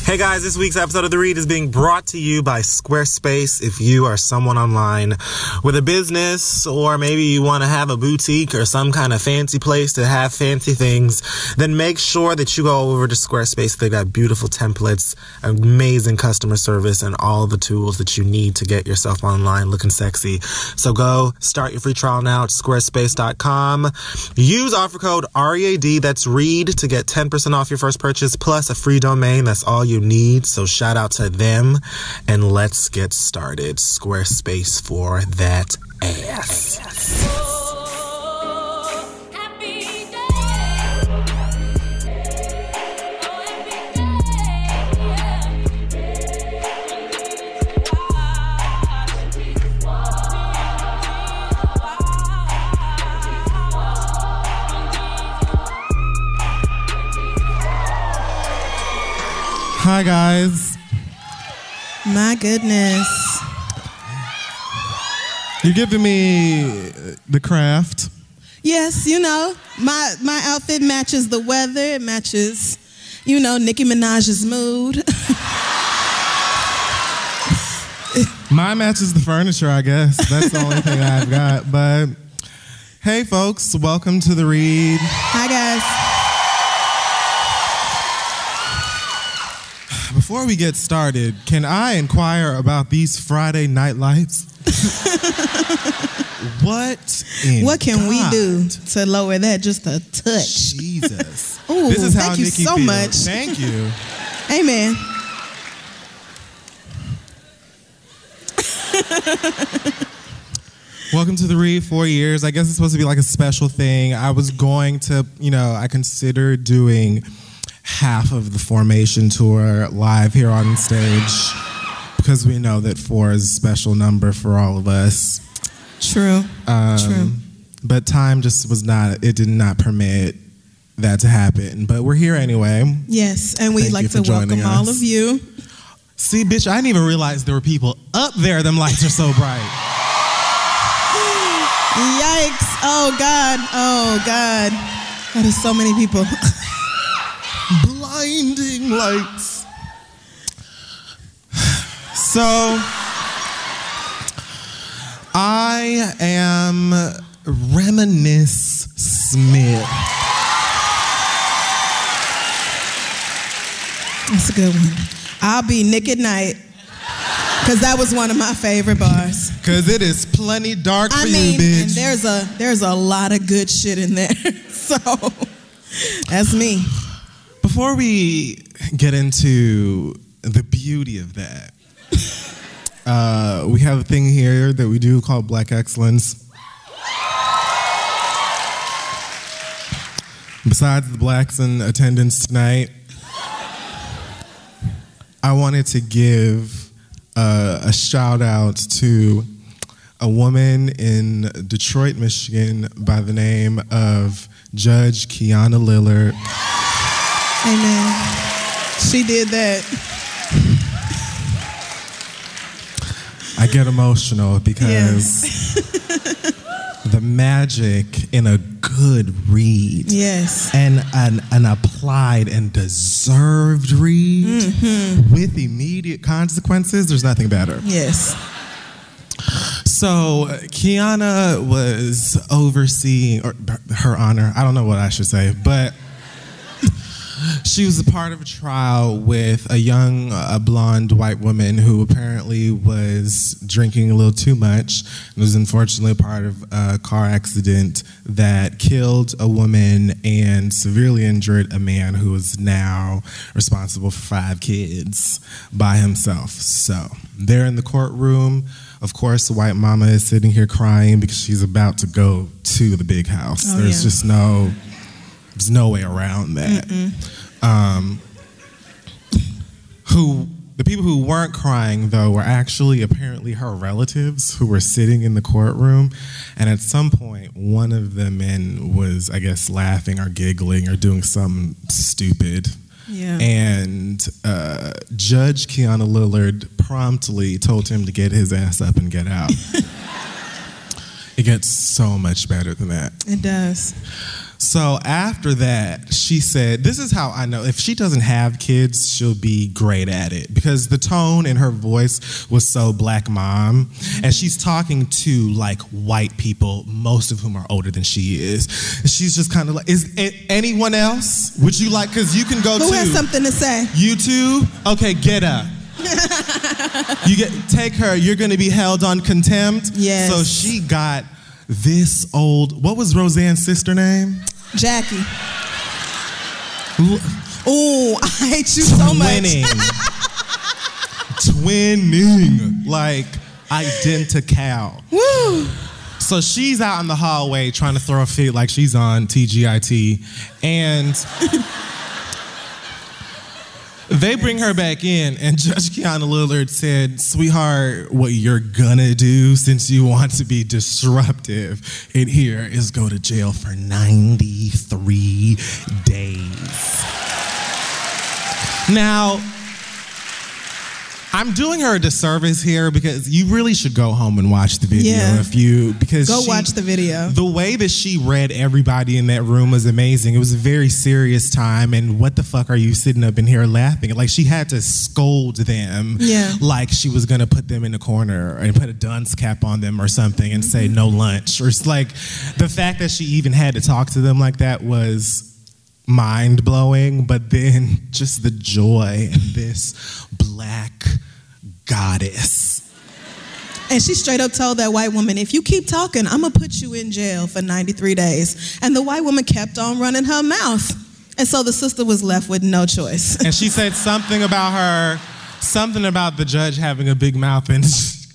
Hey guys, this week's episode of The Read is being brought to you by Squarespace. If you are someone online with a business, or maybe you want to have a boutique or some kind of fancy place to have fancy things, then make sure that you go over to Squarespace. They've got beautiful templates, amazing customer service, and all the tools that you need to get yourself online looking sexy. So go start your free trial now at squarespace.com. Use offer code READ, that's READ, to get 10% off your first purchase plus a free domain. That's all you need. So shout out to them and let's get started. Squarespace for that ass. Hi, guys. My goodness. You're giving me the craft. Yes, you know, my outfit matches the weather. It matches, you know, Nicki Minaj's mood. Mine matches the furniture, I guess. That's the only thing I've got. But hey, folks, welcome to The Read. Hi, guys. Before we get started, can I inquire about these Friday night lights? What can we do to lower that just a touch? Jesus. Ooh, this is how thank you Nikki so feels. much. Thank you. Amen. Welcome to The Read, 4 years. I guess it's supposed to be like a special thing. I was going to, I considered doing half of the Formation tour live here on stage because we know that 4 is a special number for all of us. True. True. But time just did not permit that to happen. But we're here anyway. Yes, and we'd like to welcome all of you. See, bitch, I didn't even realize there were people up there. Them lights are so bright. Yikes. Oh, God. Oh, God. That is so many people. Blinding lights. So, I am Reminisce Smith. That's a good one. I'll be Nick at Night, because that was one of my favorite bars. Because it is plenty dark for you, bitch. And there's a lot of good shit in there. So, that's me. Before we get into the beauty of that, we have a thing here that we do called Black Excellence. Besides the blacks in attendance tonight, I wanted to give a shout out to a woman in Detroit, Michigan by the name of Judge Kiana Lillard. Amen. She did that. I get emotional because the magic in a good read, and an applied and deserved read with immediate consequences, there's nothing better. Yes. So Kiana was overseeing, or Her Honor, I don't know what I should say, but she was a part of a trial with a young, blonde white woman who apparently was drinking a little too much. It was unfortunately a part of a car accident that killed a woman and severely injured a man who is now responsible for 5 kids by himself. So they're in the courtroom. Of course, the white mama is sitting here crying because she's about to go to the big house. Oh, There's just there's no way around that. The people who weren't crying, though, were actually apparently her relatives who were sitting in the courtroom. And at some point, one of the men was, I guess, laughing or giggling or doing something stupid. Yeah. And Judge Kiana Lillard promptly told him to get his ass up and get out. It gets so much better than that. It does. So after that, she said, this is how I know. If she doesn't have kids, she'll be great at it. Because the tone in her voice was so black mom. And she's talking to like white people, most of whom are older than she is. And she's just kind of like, is it anyone else? Would you like, because you can go to. Who has something to say? You too? Okay, get up. Take her, you're gonna be held on contempt. Yes. So she got this old, what was Roseanne's sister name? Jackie. Oh, I hate you so much. Twinning, like identical. Woo. So she's out in the hallway trying to throw a fit like she's on TGIT, and they bring her back in, and Judge Keanu Lillard said, sweetheart, what you're gonna do since you want to be disruptive in here is go to jail for 93 days. Now, I'm doing her a disservice here because you really should go home and watch the video watch the video. The way that she read everybody in that room was amazing. It was a very serious time, and what the fuck are you sitting up in here laughing? Like, she had to scold them like she was gonna put them in the corner and put a dunce cap on them or something and say no lunch. Or it's like the fact that she even had to talk to them like that was mind-blowing, but then just the joy in this black goddess. And she straight up told that white woman, if you keep talking, I'm gonna put you in jail for 93 days. And the white woman kept on running her mouth. And so the sister was left with no choice. And she said something about the judge having a big mouth, and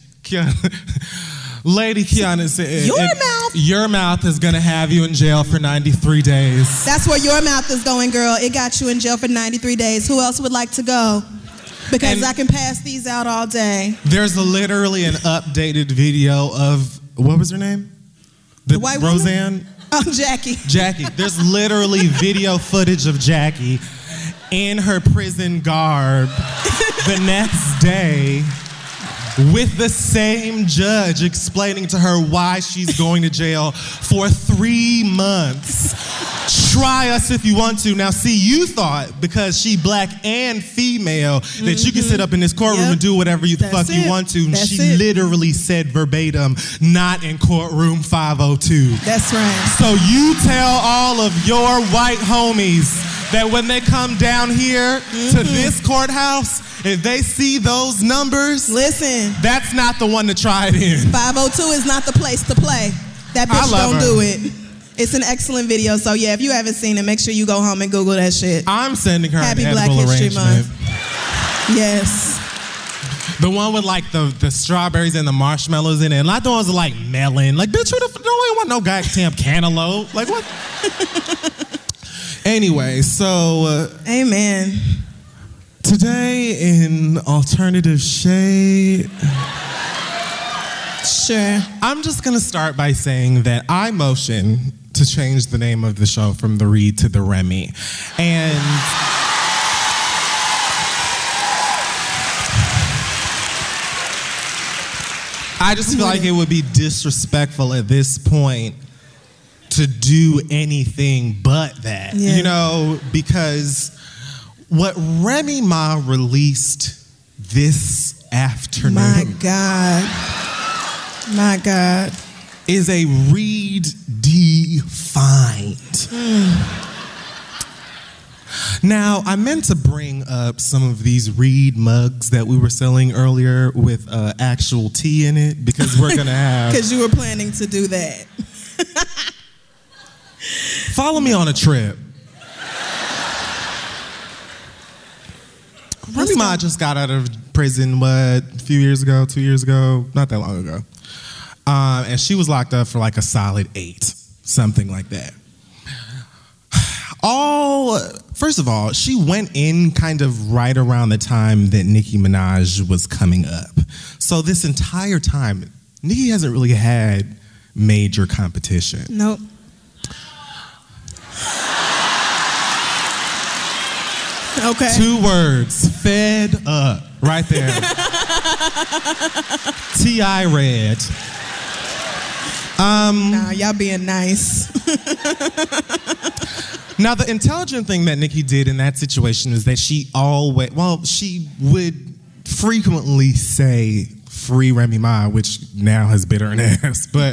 Lady Kiana said, your mouth is gonna have you in jail for 93 days. That's where your mouth is going, girl. It got you in jail for 93 days. Who else would like to go? Because I can pass these out all day. There's literally an updated video of, what was her name? The white woman? Roseanne? Oh, Jackie. Jackie. There's literally video footage of Jackie in her prison garb the next day with the same judge explaining to her why she's going to jail for 3 months. Try us if you want to. Now, see, you thought because she black and female that you can sit up in this courtroom and do whatever the fuck you want to. And she literally said verbatim, not in courtroom 502. That's right. So you tell all of your white homies that when they come down here to this courthouse, if they see those numbers, listen, that's not the one to try it in. 502 is not the place to play. That bitch don't do it. It's an excellent video. So yeah, if you haven't seen it, make sure you go home and Google that shit. I'm sending her Happy an Black edible History arrangement. Month. Yes. The one with like the strawberries and the marshmallows in it. And not the ones with like melon. Like, bitch, don't want no goddamn cantaloupe. Like, what? Anyway, so amen. Today in Alternative Shade, sure, I'm just gonna start by saying that I motion to change the name of the show from The Read to The Remy. And I just feel like it would be disrespectful at this point to do anything but that, you know, because what Remy Ma released this afternoon, my God, is a read defined. Now, I meant to bring up some of these read mugs that we were selling earlier with actual tea in it, because we're gonna have. Because you were planning to do that. Follow me on a trip. Remy Ma just got out of prison, a few years ago, 2 years ago, not that long ago. And she was locked up for like a solid 8, something like that. First of all, she went in kind of right around the time that Nicki Minaj was coming up. So this entire time, Nicki hasn't really had major competition. Nope. Okay. 2 words, fed up, right there. T.I. read. Nah, y'all being nice. Now, the intelligent thing that Nicki did in that situation is that she would frequently say, free Remy Ma, which now has bit her in the ass, but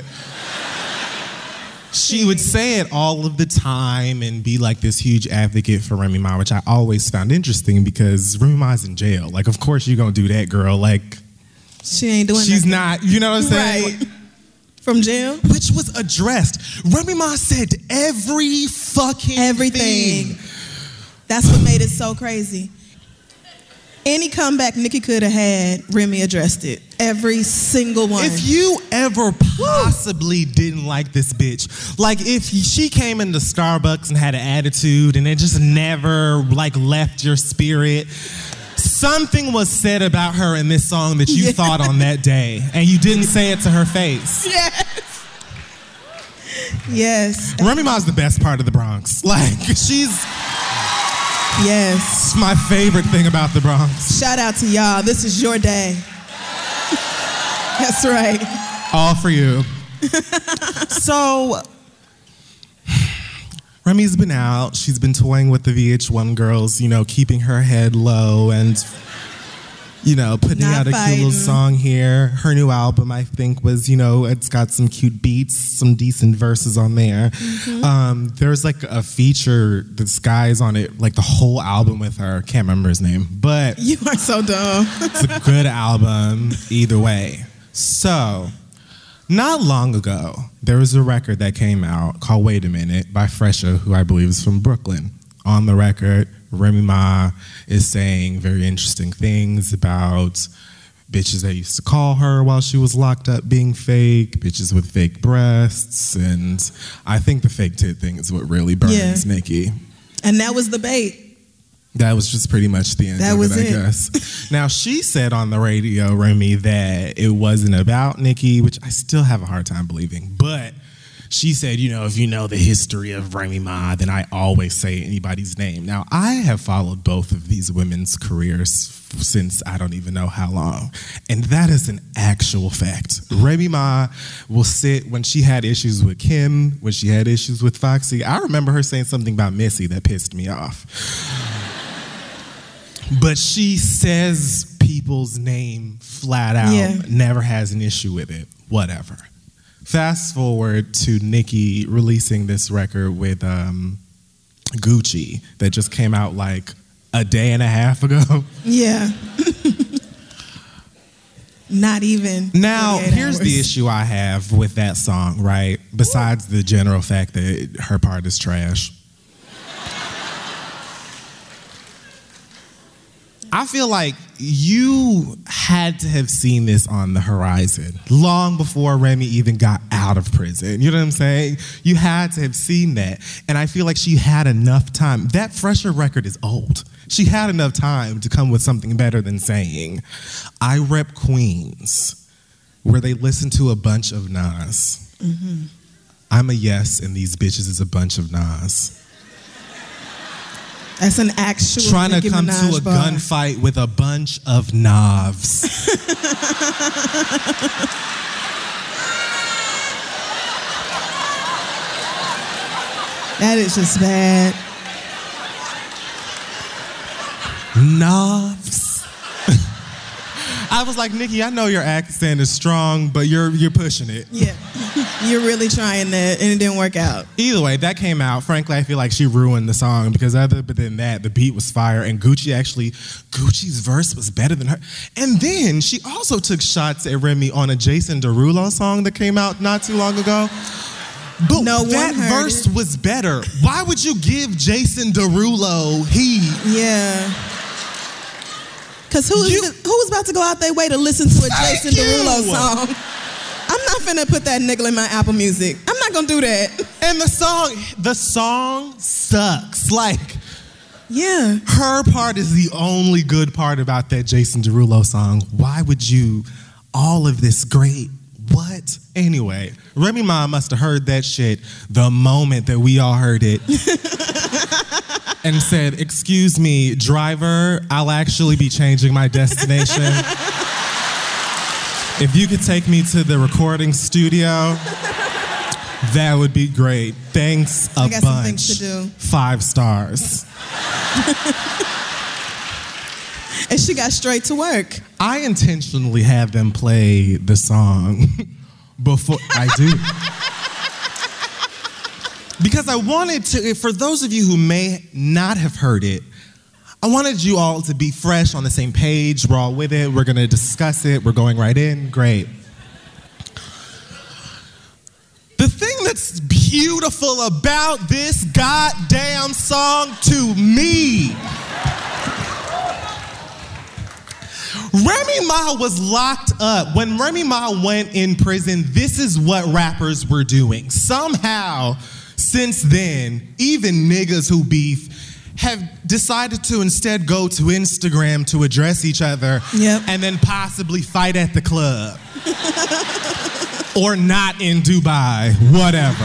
she would say it all of the time and be like this huge advocate for Remy Ma, which I always found interesting because Remy Ma's in jail. Like, of course you're gonna do that, girl. Like, she ain't doing she's nothing. not, you know what I'm saying? Right. From jail? Which was addressed. Remy Ma said every fucking Everything. thing. That's what made it so crazy. Any comeback Nicki could have had, Remy addressed it. Every single one. If you ever possibly didn't like this bitch, like if she came into Starbucks and had an attitude and it just never like left your spirit, something was said about her in this song that you thought on that day and you didn't say it to her face. Yes. Yes. Remy Ma's the best part of the Bronx. Like, she's... Yes. It's my favorite thing about the Bronx. Shout out to y'all. This is your day. That's right. All for you. So, Remy's been out. She's been toying with the VH1 girls, you know, keeping her head low and, you know, putting Not out a cute little song here. Her new album, I think, was, you know, it's got some cute beats, some decent verses on there. Mm-hmm. There's like a feature, this guy's on it, like the whole album with her. Can't remember his name, but You are so dumb. it's a good album either way. So, not long ago, there was a record that came out called Wait a Minute by Fresha, who I believe is from Brooklyn. On the record, Remy Ma is saying very interesting things about bitches that used to call her while she was locked up being fake, bitches with fake breasts, and I think the fake tit thing is what really burns Nicki. And that was the bait. That was just pretty much the end of it, I guess. Now, she said on the radio, Remy, that it wasn't about Nicki, which I still have a hard time believing, but she said, you know, if you know the history of Remy Ma, then I always say anybody's name. Now, I have followed both of these women's careers since I don't even know how long, and that is an actual fact. Remy Ma will sit, when she had issues with Kim, when she had issues with Foxy, I remember her saying something about Missy that pissed me off. But she says people's name flat out, never has an issue with it, whatever. Fast forward to Nicki releasing this record with Gucci that just came out like a day and a half ago. Yeah. Not even. Now, here's hours. the issue I have with that song, right? Besides the general fact that her part is trash. I feel like you had to have seen this on the horizon long before Remy even got out of prison. You know what I'm saying? You had to have seen that. And I feel like she had enough time. That Fresher record is old. She had enough time to come with something better than saying, I rep Queens, where they listen to a bunch of Nas. Mm-hmm. I'm a yes, and these bitches is a bunch of Nas. That's an actual trying Nicki to come Minaj to a bar. gunfight with a bunch of knobs. That is just bad. Knobs. I was like, Nicki, I know your accent is strong, but you're pushing it. Yeah. You're really trying that, and it didn't work out. Either way, that came out. Frankly, I feel like she ruined the song because other than that, the beat was fire, and Gucci's verse was better than her. And then she also took shots at Remy on a Jason Derulo song that came out not too long ago. But that verse was better. Why would you give Jason Derulo heat? Yeah. Because who's about to go out their way to listen to a Jason Derulo song? I'm not finna put that nigga in my Apple Music. I'm not gonna do that. And the song sucks. Like, yeah, her part is the only good part about that Jason Derulo song. Why would you, all of this great, what? Anyway, Remy Ma must have heard that shit the moment that we all heard it. And said, excuse me, driver, I'll actually be changing my destination. If you could take me to the recording studio, That would be great. Thanks a I got bunch. some things to do. 5 stars. And she got straight to work. I intentionally have them play the song before I do. Because I wanted to, for those of you who may not have heard it, I wanted you all to be fresh on the same page. We're all with it. We're going to discuss it. We're going right in. Great. The thing that's beautiful about this goddamn song to me, Remy Ma was locked up. When Remy Ma went in prison, this is what rappers were doing. Somehow, since then, even niggas who beef have decided to instead go to Instagram to address each other and then possibly fight at the club. Or not in Dubai, whatever.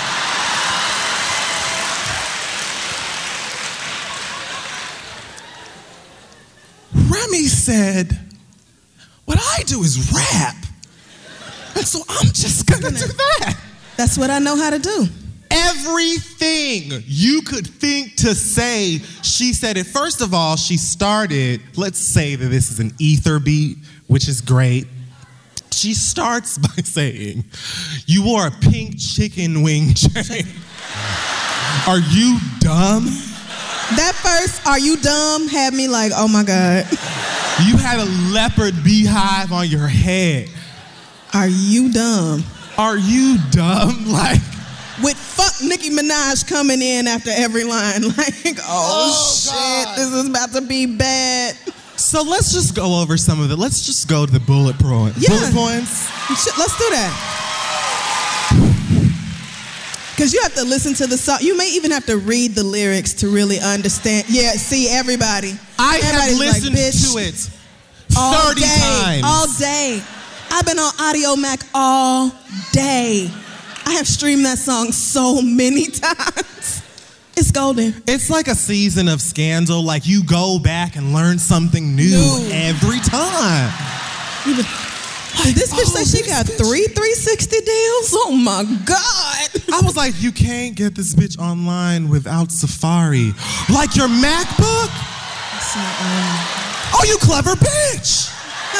Remy said, what I do is rap. And so I'm just gonna do that. That's what I know how to do. Everything you could think to say, she said it. First of all, she started, let's say that this is an ether beat, which is great. She starts by saying, you wore a pink chicken wing chain. Are you dumb? That first, are you dumb, had me like, oh my God. You had a leopard beehive on your head. Are you dumb? Are you dumb? Like, with fuck Nicki Minaj coming in after every line. Like, oh shit, God. This is about to be bad. So let's just go over some of it. Let's just go to the bullet points. Yeah. Bullet points? Let's do that. Because you have to listen to the song. You may even have to read the lyrics to really understand. Yeah, see, everybody. I have listened to it 30 times. All day. I've been on Audio Mac all day. I have streamed that song so many times. It's golden. It's like a season of Scandal. Like, you go back and learn something new every time. Did this bitch say she got 3 360 deals? Oh my God. I was like, you can't get this bitch online without Safari. Like your MacBook? Oh, you clever bitch.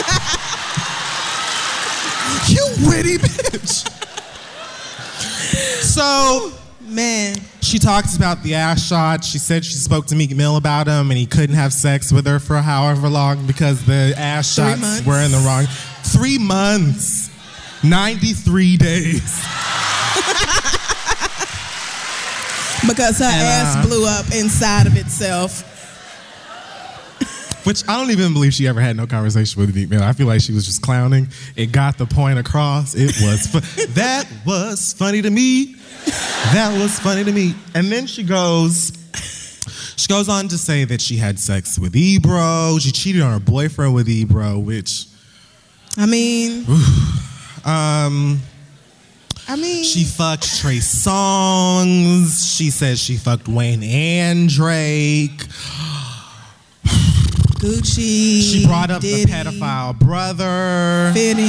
You witty bitch. So, man, she talks about the ass shot. She said she spoke to Meek Mill about him and he couldn't have sex with her for however long because the ass shots were in the wrong. 3 months. 93 days. Because her ass blew up inside of itself. Which I don't even believe she ever had no conversation with Meek Mill. I feel like she was just clowning. It got the point across. It was that was funny to me. That was funny to me. And then she goes on to say that she had sex with Ebro. She cheated on her boyfriend with Ebro, which I mean, she fucked Trey Songz. She says she fucked Wayne and Drake. Gucci. She brought up Diddy, the pedophile brother. 50.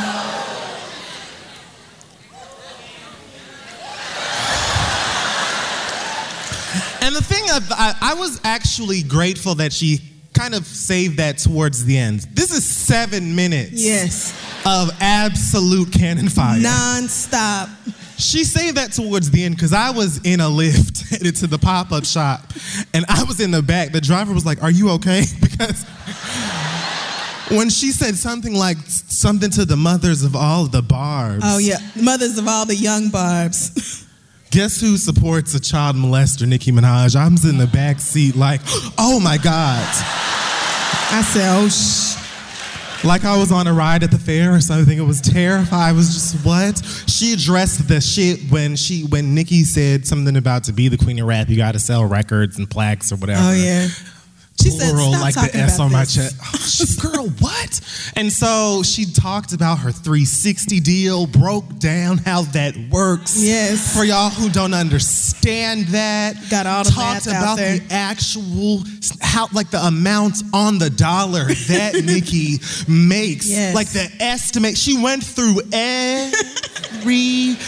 And the thing, I was actually grateful that she kind of saved that towards the end. This is 7 minutes of absolute cannon fire. Non-stop. She saved that towards the end because I was in a Lyft headed to the pop-up shop and I was in the back. The driver was like, are you okay? Because when she said something to the mothers of all the Barbs. Oh yeah, mothers of all the young Barbs. Guess who supports a child molester, Nicki Minaj? I was in the back seat like, oh my God. I said, oh like I was on a ride at the fair or something. It was terrifying. I was just, what? She addressed the shit when Nicki said something about to be the queen of rap, you gotta sell records and plaques or whatever. Oh yeah. She said, stop like talking the S about on my this. chest. Girl, what? And so she talked about her 360 deal, broke down how that works. Yes. For y'all who don't understand that. Got all the talked math out about there. the actual, how like the amount on the dollar that Nicki makes. Yes. Like the estimate. She went through everything.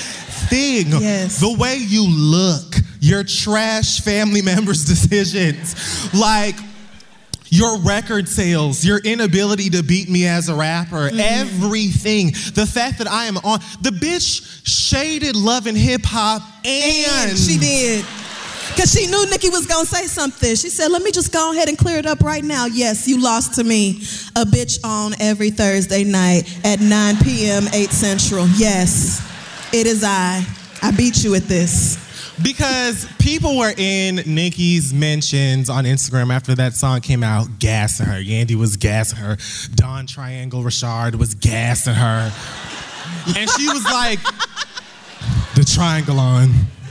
thing. Yes. The way you look, your trash family members' decisions, like your record sales, your inability to beat me as a rapper, everything. The fact that I am on, the bitch shaded Love and Hip Hop and she did. Because she knew Nicki was going to say something. She said, let me just go ahead and clear it up right now. Yes, you lost to me. A bitch on every Thursday night at 9 p.m., 8 Central. Yes, it is I. I beat you at this. Because people were in Nicki's mentions on Instagram after that song came out, gassing her. Yandy was gassing her. Don Triangle Rashard was gassing her. And she was like, the triangle on.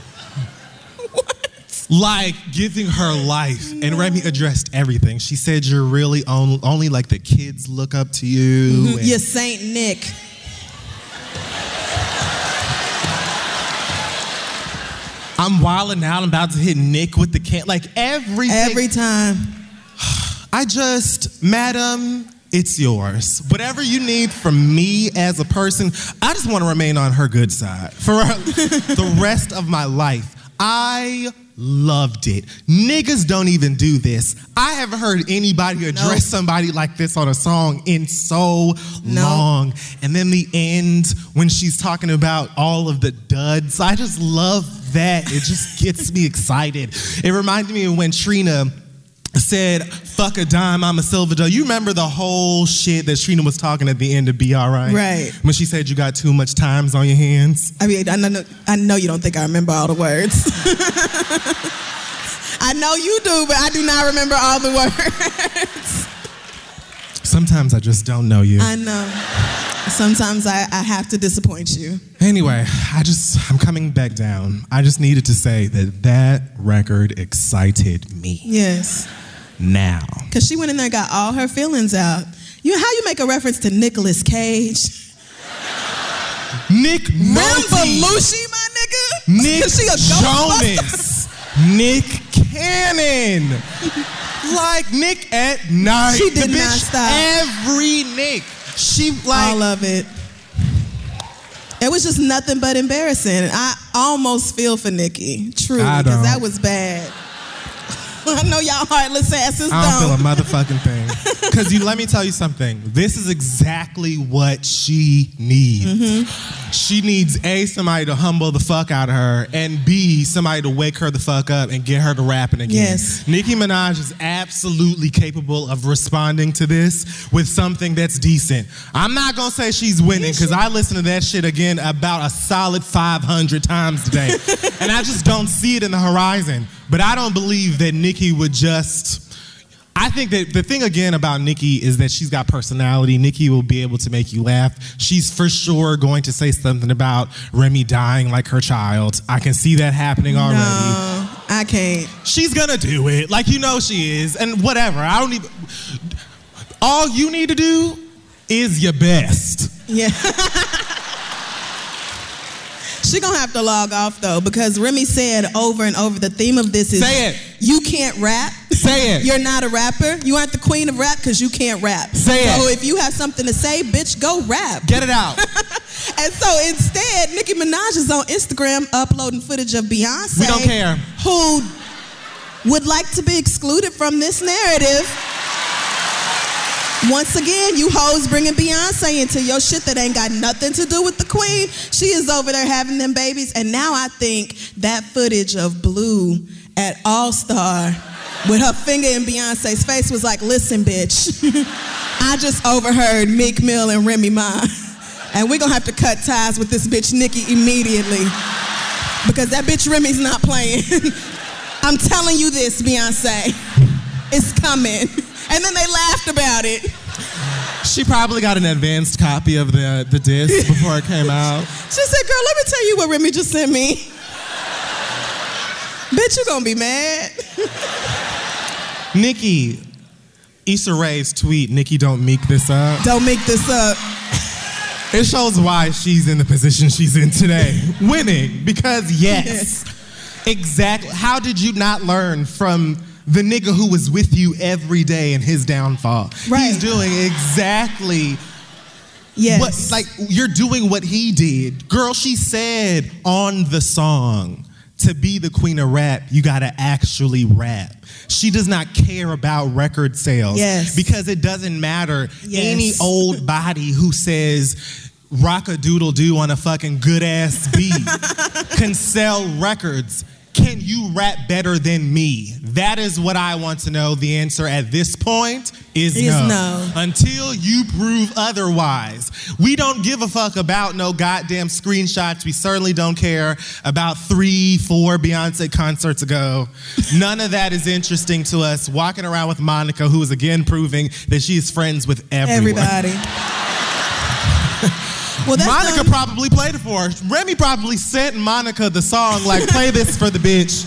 Like, giving her life. And Remy addressed everything. She said, you're really only like the kids look up to you. You're Saint Nick. I'm wilding out. I'm about to hit Nick with the can. Like, everything. Every time. Madam, it's yours. Whatever you need from me as a person, I just want to remain on her good side for the rest of my life. I loved it. Niggas don't even do this. I haven't heard anybody address somebody like this on a song in so long. And then the end, when she's talking about all of the duds, I just love that. It just gets me excited. It reminded me of when Trina said, fuck a dime, I'm a silver dough. You remember the whole shit that Trina was talking at the end of Be Alright? Right. When she said you got too much times on your hands. I mean, I know you don't think I remember all the words. I know you do, but I do not remember all the words. Sometimes I just don't know you. I know. Sometimes I have to disappoint you. Anyway, I'm coming back down. I just needed to say that record excited me. Yes. Now. Because she went in there and got all her feelings out. You know how you make a reference to Nicolas Cage? Nick Nolte. Belushi, my nigga? Nick Jonas. Nick Cannon. Like Nick at Night. She did not stop. Every Nick. She like. All of it. It was just nothing but embarrassing. I almost feel for Nicki. Truly. Because that was bad. I know y'all heartless asses don't. I don't feel a motherfucking thing. Because let me tell you something. This is exactly what she needs. She needs A, somebody to humble the fuck out of her, and B, somebody to wake her the fuck up and get her to rapping again. Yes. Nicki Minaj is absolutely capable of responding to this with something that's decent. I'm not going to say she's winning, because I listen to that shit again about a solid 500 times today. And I just don't see it in the horizon. But I don't believe that Nicki would just... I think that the thing again about Nicki is that she's got personality. Nicki will be able to make you laugh. She's for sure going to say something about Remy dying like her child. I can see that happening already. No, I can't. She's gonna do it. Like, you know she is. And whatever. All you need to do is your best. Yeah. She gonna have to log off though, because Remy said over and over, the theme of this is, say it. You can't rap. Say it. You're not a rapper. You aren't the queen of rap because you can't rap. Say it. So if you have something to say, bitch, go rap. Get it out. And so instead, Nicki Minaj is on Instagram uploading footage of Beyonce. We don't care. Who would like to be excluded from this narrative. Once again, you hoes bringing Beyonce into your shit that ain't got nothing to do with the queen. She is over there having them babies. And now I think that footage of Blue at All-Star with her finger in Beyonce's face was like, listen, bitch, I just overheard Meek Mill and Remy Ma. And we're going to have to cut ties with this bitch Nicki immediately. Because that bitch Remy's not playing. I'm telling you this, Beyonce. It's coming. And then they laughed about it. She probably got an advanced copy of the disc before it came out. She said, girl, let me tell you what Remy just sent me. Bitch, you gonna be mad. Nicki, Issa Rae's tweet, Nicki don't meek this up. Don't make this up. It shows why she's in the position she's in today. Winning, because yes. Exactly. How did you not learn from the nigga who was with you every day in his downfall? Right. He's doing exactly Yes. You're doing what he did. Girl, she said on the song, to be the queen of rap, you gotta actually rap. She does not care about record sales. Yes. Because it doesn't matter. Yes. Any old body who says rock-a-doodle-doo on a fucking good-ass beat can sell records. Can you rap better than me? That is what I want to know. The answer at this point is no. Until you prove otherwise. We don't give a fuck about no goddamn screenshots. We certainly don't care about 3-4 Beyonce concerts ago. None of that is interesting to us. Walking around with Monica, who is again proving that she is friends with everyone. Everybody. Well, Monica probably played it for her. Remy probably sent Monica the song, like, play this for the bitch.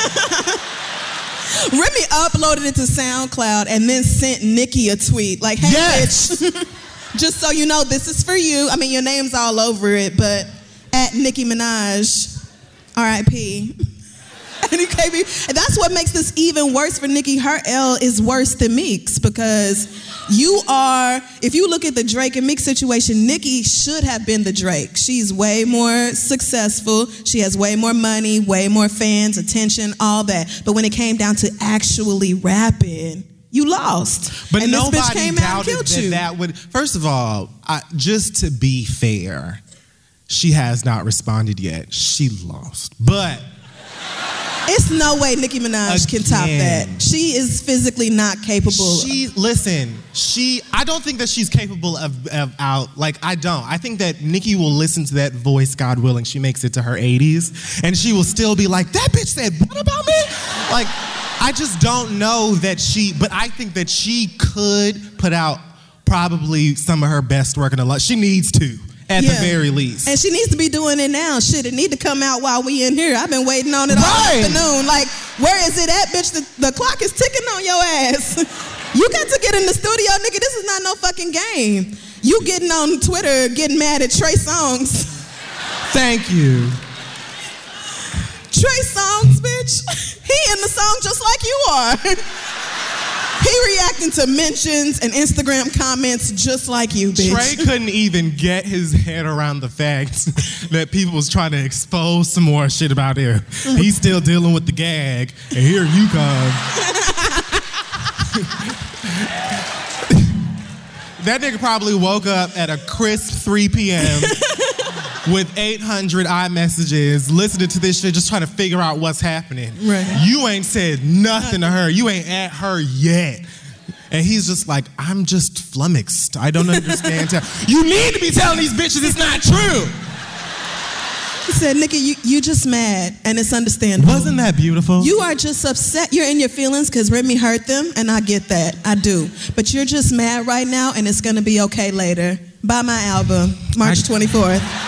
Remy uploaded it to SoundCloud and then sent Nicki a tweet, like, hey, yes. bitch, just so you know, this is for you. I mean, your name's all over it, but at Nicki Minaj, R.I.P. And that's what makes this even worse for Nicki. Her L is worse than Meek's because if you look at the Drake and Meek situation, Nicki should have been the Drake. She's way more successful. She has way more money, way more fans, attention, all that. But when it came down to actually rapping, you lost. But and nobody this bitch came out and doubted killed you. that would. First of all, just to be fair, she has not responded yet. She lost. But it's no way Nicki Minaj can top that. She is physically not capable. I don't think that she's capable of I don't. I think that Nicki will listen to that voice, God willing, she makes it to her 80s, and she will still be like, that bitch said what about me? Like, I just don't know that but I think that she could put out probably some of her best work in her life. She needs to. At the very least. And she needs to be doing it now. Shit, it need to come out while we in here. I've been waiting on it all afternoon. Like, where is it at, bitch? The clock is ticking on your ass. You got to get in the studio, nigga. This is not no fucking game. You getting on Twitter, getting mad at Trey Songz. Thank you. Trey Songz, bitch. He in the song just like you are. He reacting to mentions and Instagram comments just like you, bitch. Trey couldn't even get his head around the fact that people was trying to expose some more shit about him. He's still dealing with the gag, and here you come. That nigga probably woke up at a crisp 3 p.m. with 800 iMessages, listening to this shit, just trying to figure out what's happening. Right. You ain't said nothing to her. You ain't at her yet. And he's just like, I'm just flummoxed. I don't understand. You need to be telling these bitches it's not true. He said, Nicki, you just mad, and it's understandable. Wasn't that beautiful? You are just upset. You're in your feelings because Remy hurt them, and I get that. I do. But you're just mad right now, and it's going to be okay later. Buy my album, March 24th.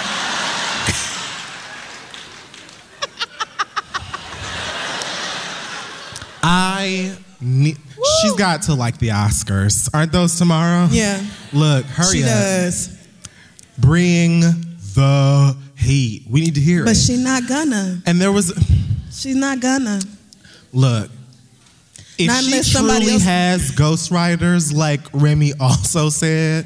She's got to like the Oscars. Aren't those tomorrow? Yeah. Look, hurry up. She does. Bring the heat. We need to hear it. But she's not gonna. And she's not gonna. Look, if she truly has ghostwriters, like Remy also said,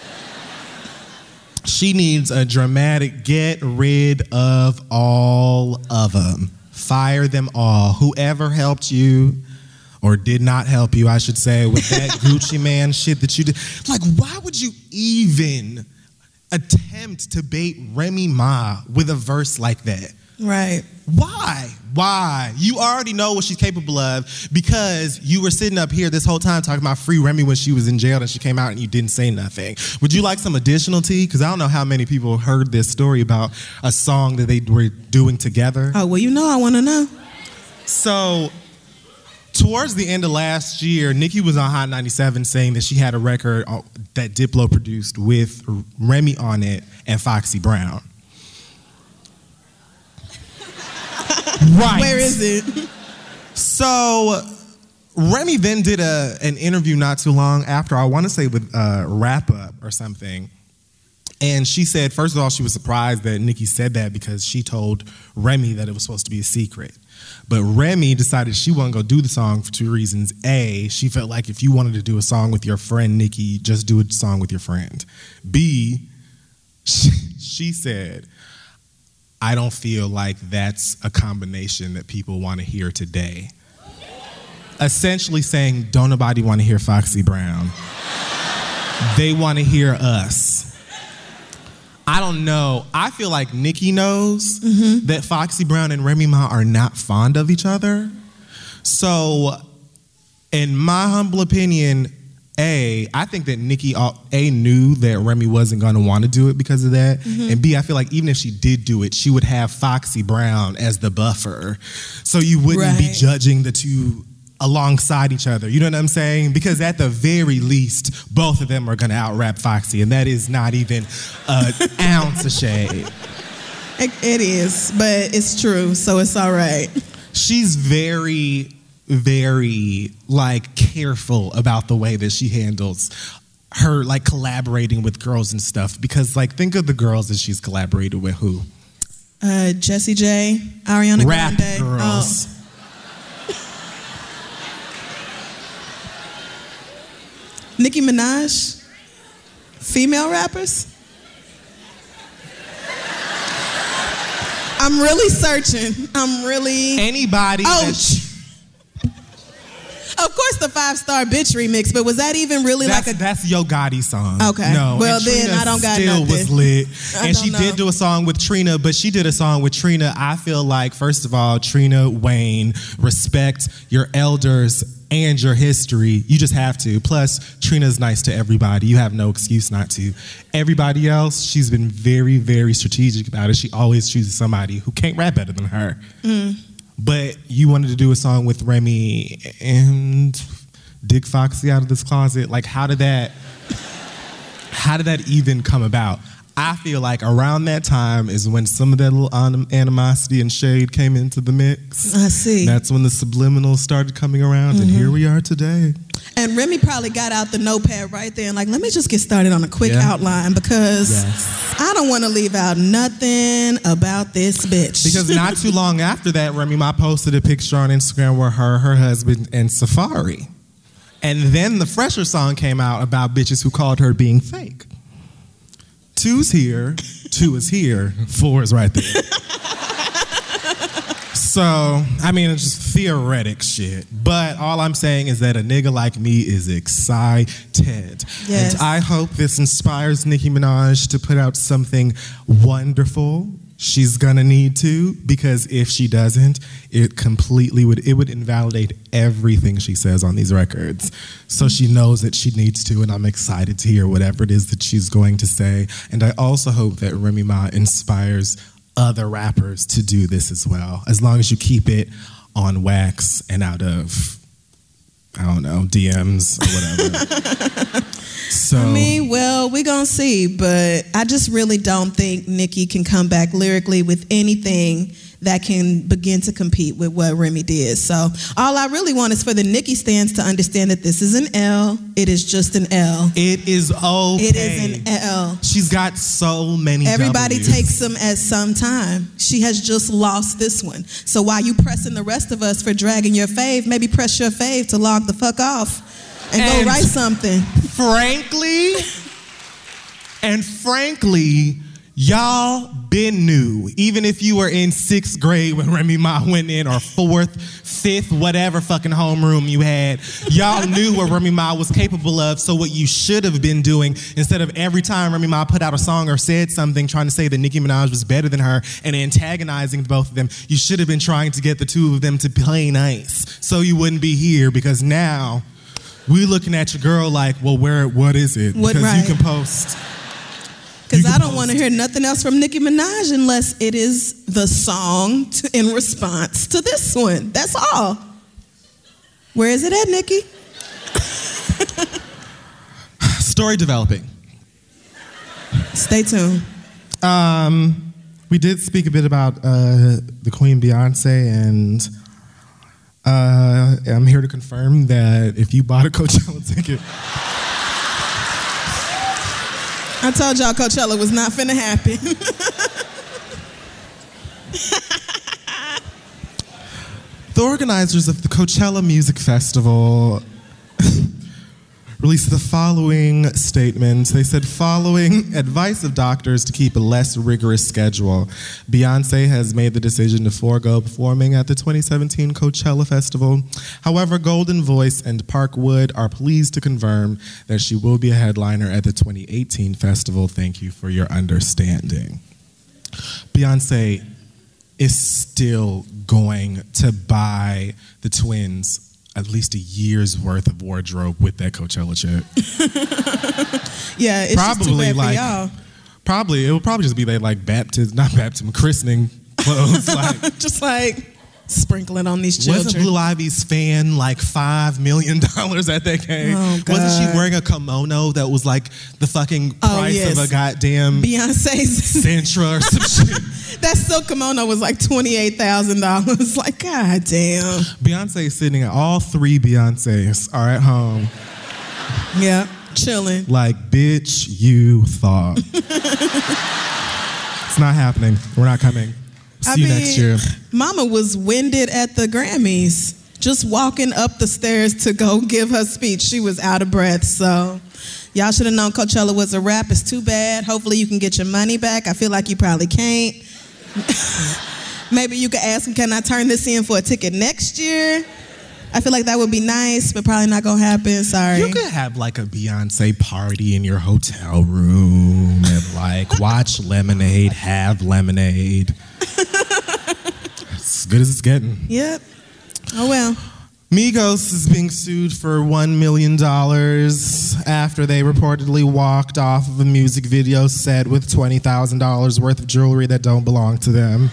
she needs a dramatic get rid of all of them. Fire them all. Whoever helped you, or did not help you, I should say, with that Gucci Man shit that you did. Like, why would you even attempt to bait Remy Ma with a verse like that? Right. Why? You already know what she's capable of because you were sitting up here this whole time talking about Free Remy when she was in jail and she came out and you didn't say nothing. Would you like some additional tea? Because I don't know how many people heard this story about a song that they were doing together. Oh, well, you know I want to know. So, towards the end of last year, Nicki was on Hot 97 saying that she had a record that Diplo produced with Remy on it and Foxy Brown. Right. Where is it? So, Remy then did an interview not too long after, I want to say with Wrap Up or something. And she said, first of all, she was surprised that Nicki said that because she told Remy that it was supposed to be a secret. But Remy decided she wasn't going to do the song for two reasons. A, she felt like if you wanted to do a song with your friend Nicki, just do a song with your friend. B, she said, I don't feel like that's a combination that people want to hear today. Essentially saying, don't nobody want to hear Foxy Brown. They want to hear us. I don't know. I feel like Nicki knows that Foxy Brown and Remy Ma are not fond of each other. So, in my humble opinion, I think that Nicki knew that Remy wasn't going to want to do it because of that. And B, I feel like even if she did do it, she would have Foxy Brown as the buffer. So you wouldn't be judging the two alongside each other. You know what I'm saying? Because at the very least, both of them are going to out-rap Foxy, and that is not even an ounce of shade. It is, but it's true, so it's all right. She's very, very, careful about the way that she handles her, collaborating with girls and stuff. Because, think of the girls that she's collaborated with. Who? Jessie J, Ariana Rap Grande. girls. Oh. Nicki Minaj, female rappers. I'm really searching. Anybody. Oh, of course the 5-Star Bitch remix, but was that even really That's Yo Gotti's song. Okay. No. Well, then Trina I don't got still nothing. was lit. And she know. did do a song with Trina, but she did a song with Trina. I feel like, first of all, Trina, Wayne, respect your elders and your history. You just have to. Plus, Trina's nice to everybody. You have no excuse not to. Everybody else, she's been very, very strategic about it. She always chooses somebody who can't rap better than her. But you wanted to do a song with Remy and dig Foxy out of this closet. How did that even come about? I feel like around that time is when some of that little animosity and shade came into the mix. I see. That's when the subliminals started coming around, and here we are today. And Remy probably got out the notepad right there and let me just get started on a quick outline because I don't want to leave out nothing about this bitch. Because not too long after that, Remy Ma posted a picture on Instagram where her husband, and Safari. And then the Fresher song came out about bitches who called her being fake. 2's here, 2 is here, 4 is right there. So, it's just theoretic shit. But all I'm saying is that a nigga like me is excited. Yes. And I hope this inspires Nicki Minaj to put out something wonderful. She's gonna need to, because if she doesn't, it would invalidate everything she says on these records. So she knows that she needs to, and I'm excited to hear whatever it is that she's going to say. And I also hope that Remy Ma inspires other rappers to do this as well, as long as you keep it on wax and out of, I don't know, DMs or whatever. So, we're going to see, but I just really don't think Nicki can come back lyrically with anything that can begin to compete with what Remy did. So all I really want is for the Nicki stans to understand that this is an L. It is just an L. It is okay. It is an L. She's got so many Everybody W's. takes them at some time. She has just lost this one. So while you pressing the rest of us for dragging your fave, maybe press your fave to log the fuck off and go write something. Frankly, y'all been new. Even if you were in 6th grade when Remy Ma went in, or 4th, 5th, whatever fucking homeroom you had, y'all knew what Remy Ma was capable of. So what you should have been doing, instead of every time Remy Ma put out a song or said something trying to say that Nicki Minaj was better than her and antagonizing both of them, you should have been trying to get the two of them to play nice so you wouldn't be here, because now we looking at your girl like, well, what is it? Because you can post. Because I don't want to hear nothing else from Nicki Minaj unless it is the song in response to this one. That's all. Where is it at, Nicki? Story developing. Stay tuned. We did speak a bit about the Queen Beyonce, and I'm here to confirm that if you bought a Coachella ticket... I told y'all Coachella was not finna happen. The organizers of the Coachella Music Festival released the following statement. They said, following advice of doctors to keep a less rigorous schedule, Beyonce has made the decision to forego performing at the 2017 Coachella Festival. However, Golden Voice and Parkwood are pleased to confirm that she will be a headliner at the 2018 festival. Thank you for your understanding. Beyonce is still going to buy the twins at least a year's worth of wardrobe with that Coachella chick. Yeah, it's probably just too bad like, for y'all. Probably, it will probably just be their like christening clothes. Like, Just like sprinkling on these children. wasn't Blue Ivy's fan like $5 million at that game? Oh, God. Wasn't she wearing a kimono that was like the fucking price of a goddamn Beyonce's Sentra or some shit? that silk kimono was like $28,000. Like, God damn. Beyonce sitting at all three Beyoncés are at home. Yeah, chilling. Like, bitch, you thought. It's not happening. We're not coming. See you next year. Mama was winded at the Grammys. Just walking up the stairs to go give her speech. She was out of breath, so y'all should have known Coachella was a wrap. It's too bad. Hopefully you can get your money back. I feel like you probably can't. Maybe you could ask them, can I turn this in for a ticket next year? I feel like that would be nice, but probably not gonna happen. Sorry. You could have like a Beyonce party in your hotel room and like watch Lemonade, have lemonade. As good as it's getting. Yep. Oh well. Migos is being sued for $1 million after they reportedly walked off of a music video set with $20,000 worth of jewelry that don't belong to them.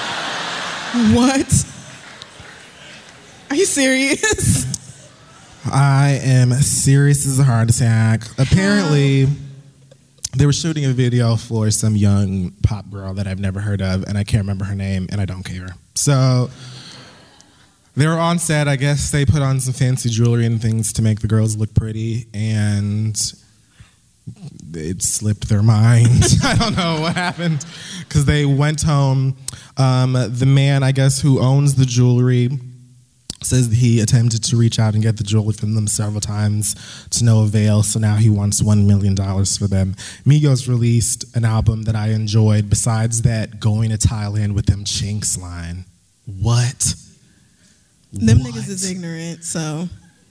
What? Are you serious? I am serious as a heart attack. Apparently, they were shooting a video for some young pop girl that I've never heard of, and I can't remember her name, and I don't care. So they were on set. I guess they put on some fancy jewelry and things to make the girls look pretty, and it slipped their mind. I don't know what happened, because they went home. The man, I guess, who owns the jewelry says that he attempted to reach out and get the jewelry from them several times to no avail, so now he wants $1 million for them. Migos released an album that I enjoyed, besides that Going to Thailand with Them Chinks line. What? Them niggas is ignorant, so.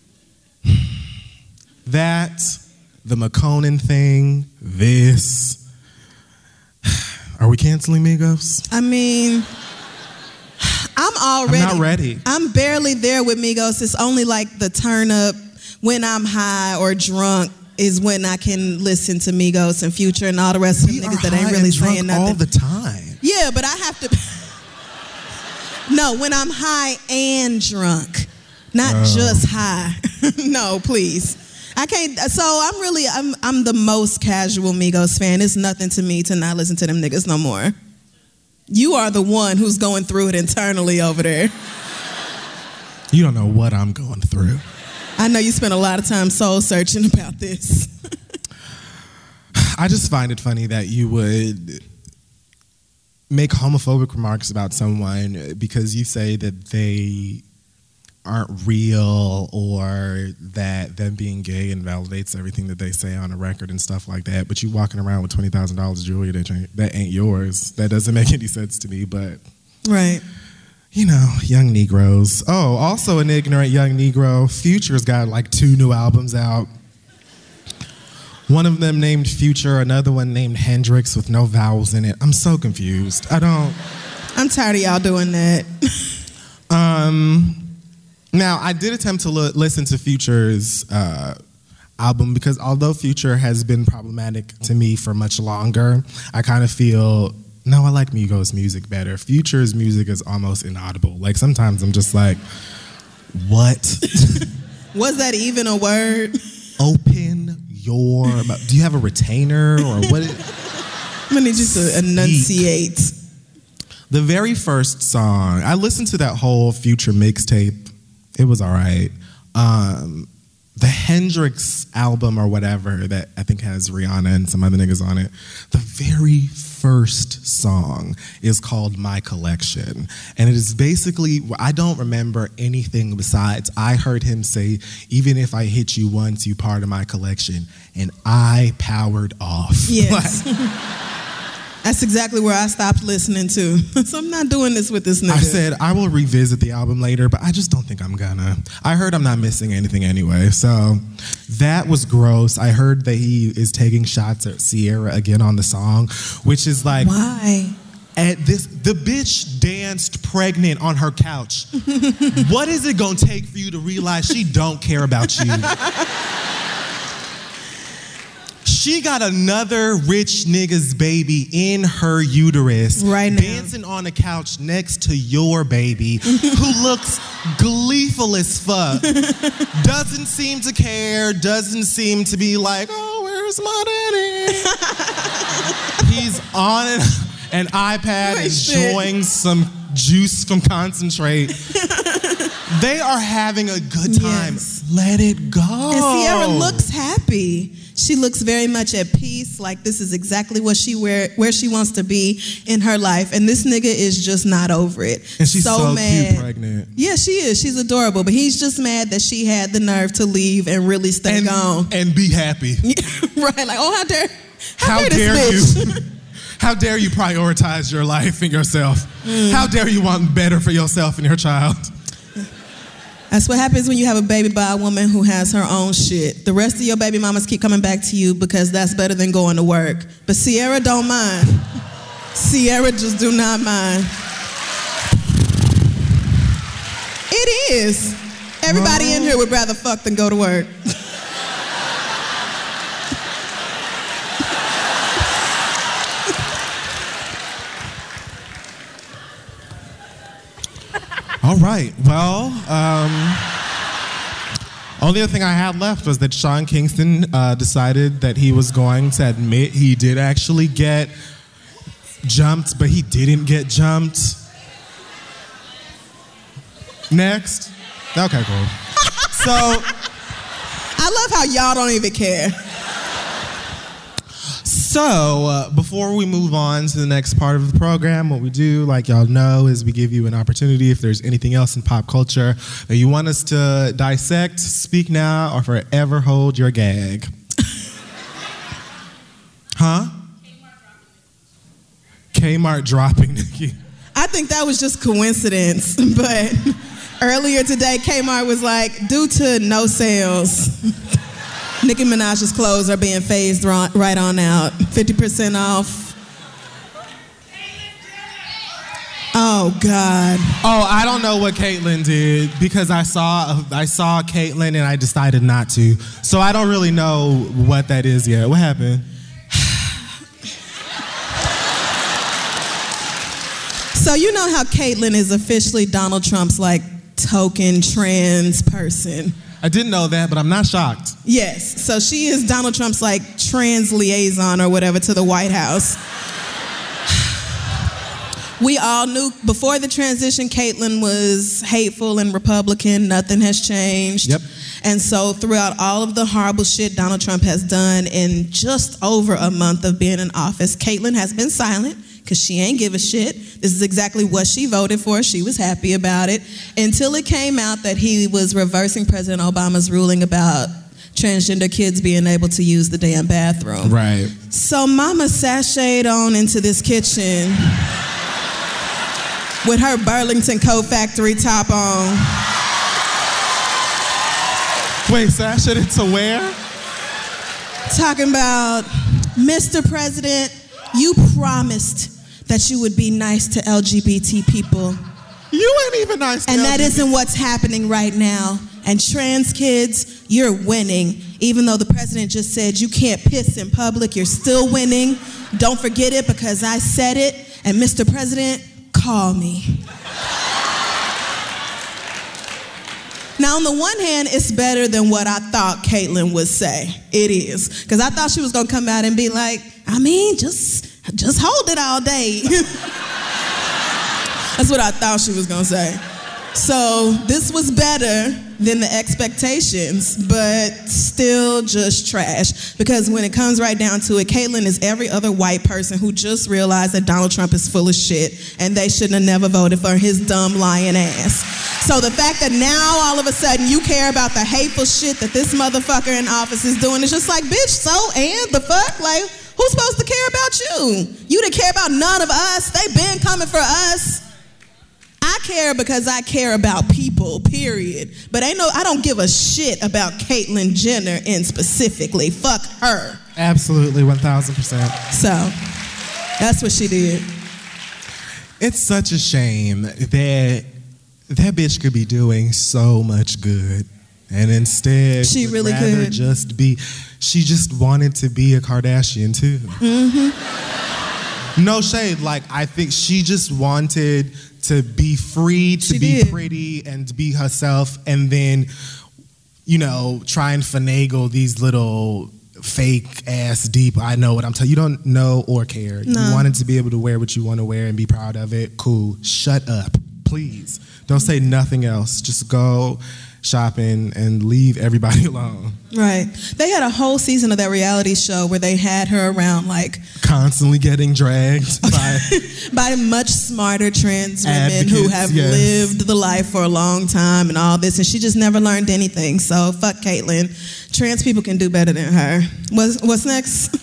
That, the McConan thing, this. Are we canceling Migos? I mean, I'm not ready. I'm barely there with Migos. It's only like the turn up when I'm high or drunk is when I can listen to Migos and Future and all the rest of them niggas that ain't really saying nothing. All the time. Yeah, but I have to. No, when I'm high and drunk, not just high. No, please. I can't. So I'm the most casual Migos fan. It's nothing to me to not listen to them niggas no more. You are the one who's going through it internally over there. You don't know what I'm going through. I know you spent a lot of time soul searching about this. I just find it funny that you would make homophobic remarks about someone because you say that they aren't real or that them being gay invalidates everything that they say on a record and stuff like that, but you walking around with $20,000 jewelry that ain't yours. That doesn't make any sense to me, but right. You know, young Negroes. Oh, also an ignorant young Negro. Future's got like 2 new albums out. One of them named Future, another one named Hendrix with no vowels in it. I'm so confused. I'm tired of y'all doing that. Now, I did attempt to listen to Future's album because although Future has been problematic to me for much longer, I kind of feel, no, I like Migos' music better. Future's music is almost inaudible. Like, sometimes I'm just like, what? Was that even a word? Open your... Do you have a retainer or what? I'm going to need you to enunciate. The very first song, I listened to that whole Future mixtape. It was all right. the Hendrix album or whatever that I think has Rihanna and some other niggas on it, the very first song is called My Collection. And it is basically, I don't remember anything besides, I heard him say, even if I hit you once, you part of my collection. And I powered off. Yes. That's exactly where I stopped listening to. So I'm not doing this with this nigga. I said, I will revisit the album later, but I just don't think I'm gonna. I heard I'm not missing anything anyway, so that was gross. I heard that he is taking shots at Ciara again on the song, which is like... Why? The bitch danced pregnant on her couch. What is it gonna take for you to realize she don't care about you? She got another rich nigga's baby in her uterus, right now, dancing on the couch next to your baby, who looks gleeful as fuck. Doesn't seem to care, doesn't seem to be like, oh, where's my daddy? He's on an iPad enjoying some juice from concentrate. They are having a good time. Yes. Let it go. And Ciara looks happy. She looks very much at peace, like this is exactly what where she wants to be in her life. And this nigga is just not over it. And she's so mad. cute pregnant. Yeah, she is. She's adorable. But he's just mad that she had the nerve to leave and really stay gone. And be happy. Right, like, oh, how dare you? How dare you prioritize your life and yourself? How dare you want better for yourself and your child? That's what happens when you have a baby by a woman who has her own shit. The rest of your baby mamas keep coming back to you because that's better than going to work. But Ciara don't mind. Ciara just do not mind. It is. Everybody in here would rather fuck than go to work. All right, well, only other thing I had left was that Sean Kingston decided that he was going to admit he did actually get jumped, but he didn't get jumped. Next. Okay, cool. So, I love how y'all don't even care. So, before we move on to the next part of the program, what we do, like y'all know, is we give you an opportunity if there's anything else in pop culture that you want us to dissect, speak now, or forever hold your gag. Huh? Kmart dropping, Nikki. I think that was just coincidence, but earlier today, Kmart was like, due to no sales, Nicki Minaj's clothes are being phased right on out. 50% off. Oh, God. Oh, I don't know what Caitlyn did because I saw Caitlyn and I decided not to. So I don't really know what that is yet. What happened? So you know how Caitlyn is officially Donald Trump's like token trans person. I didn't know that, but I'm not shocked. Yes, so she is Donald Trump's like trans liaison or whatever to the White House. We all knew before the transition, Caitlyn was hateful and Republican. Nothing has changed. Yep. And so throughout all of the horrible shit Donald Trump has done in just over a month of being in office, Caitlyn has been silent because she ain't give a shit. This is exactly what she voted for. She was happy about it until it came out that he was reversing President Obama's ruling about transgender kids being able to use the damn bathroom. Right. So Mama sashayed on into this kitchen with her Burlington Coat Factory top on. Wait, sashayed into where? Talking about, Mr. President, you promised that you would be nice to LGBT people. You ain't even nice to And LGBT. that isn't what's happening right now. And trans kids, you're winning. Even though the president just said you can't piss in public, you're still winning. Don't forget it because I said it. And Mr. President, call me. Now, on the one hand, it's better than what I thought Caitlyn would say. It is. Because I thought she was going to come out and be like, I mean, just hold it all day. That's what I thought she was going to say. So this was better than the expectations, but still just trash. Because when it comes right down to it, Caitlyn is every other white person who just realized that Donald Trump is full of shit and they shouldn't have never voted for his dumb lying ass. So the fact that now all of a sudden you care about the hateful shit that this motherfucker in office is doing is just like, bitch, so and the fuck? Like, who's supposed to care about you? You didn't care about none of us. They been coming for us. I care because I care about people, period. But I don't give a shit about Caitlyn Jenner in specifically. Fuck her. Absolutely, 1,000%. So, that's what she did. It's such a shame that bitch could be doing so much good. And instead, she really rather could. She just wanted to be a Kardashian too. No shade, like I think she just wanted to be free, to be pretty and to be herself, and then, try and finagle these little fake ass deep, I know what I'm telling you. You don't know or care. No. You wanted to be able to wear what you want to wear and be proud of it. Cool. Shut up, please. Don't say nothing else. Just go shopping and leave everybody alone. Right. They had a whole season of that reality show where they had her around like constantly getting dragged by much smarter trans women who have lived the life for a long time and all this, and she just never learned anything. So fuck Caitlyn. Trans people can do better than her. What's next?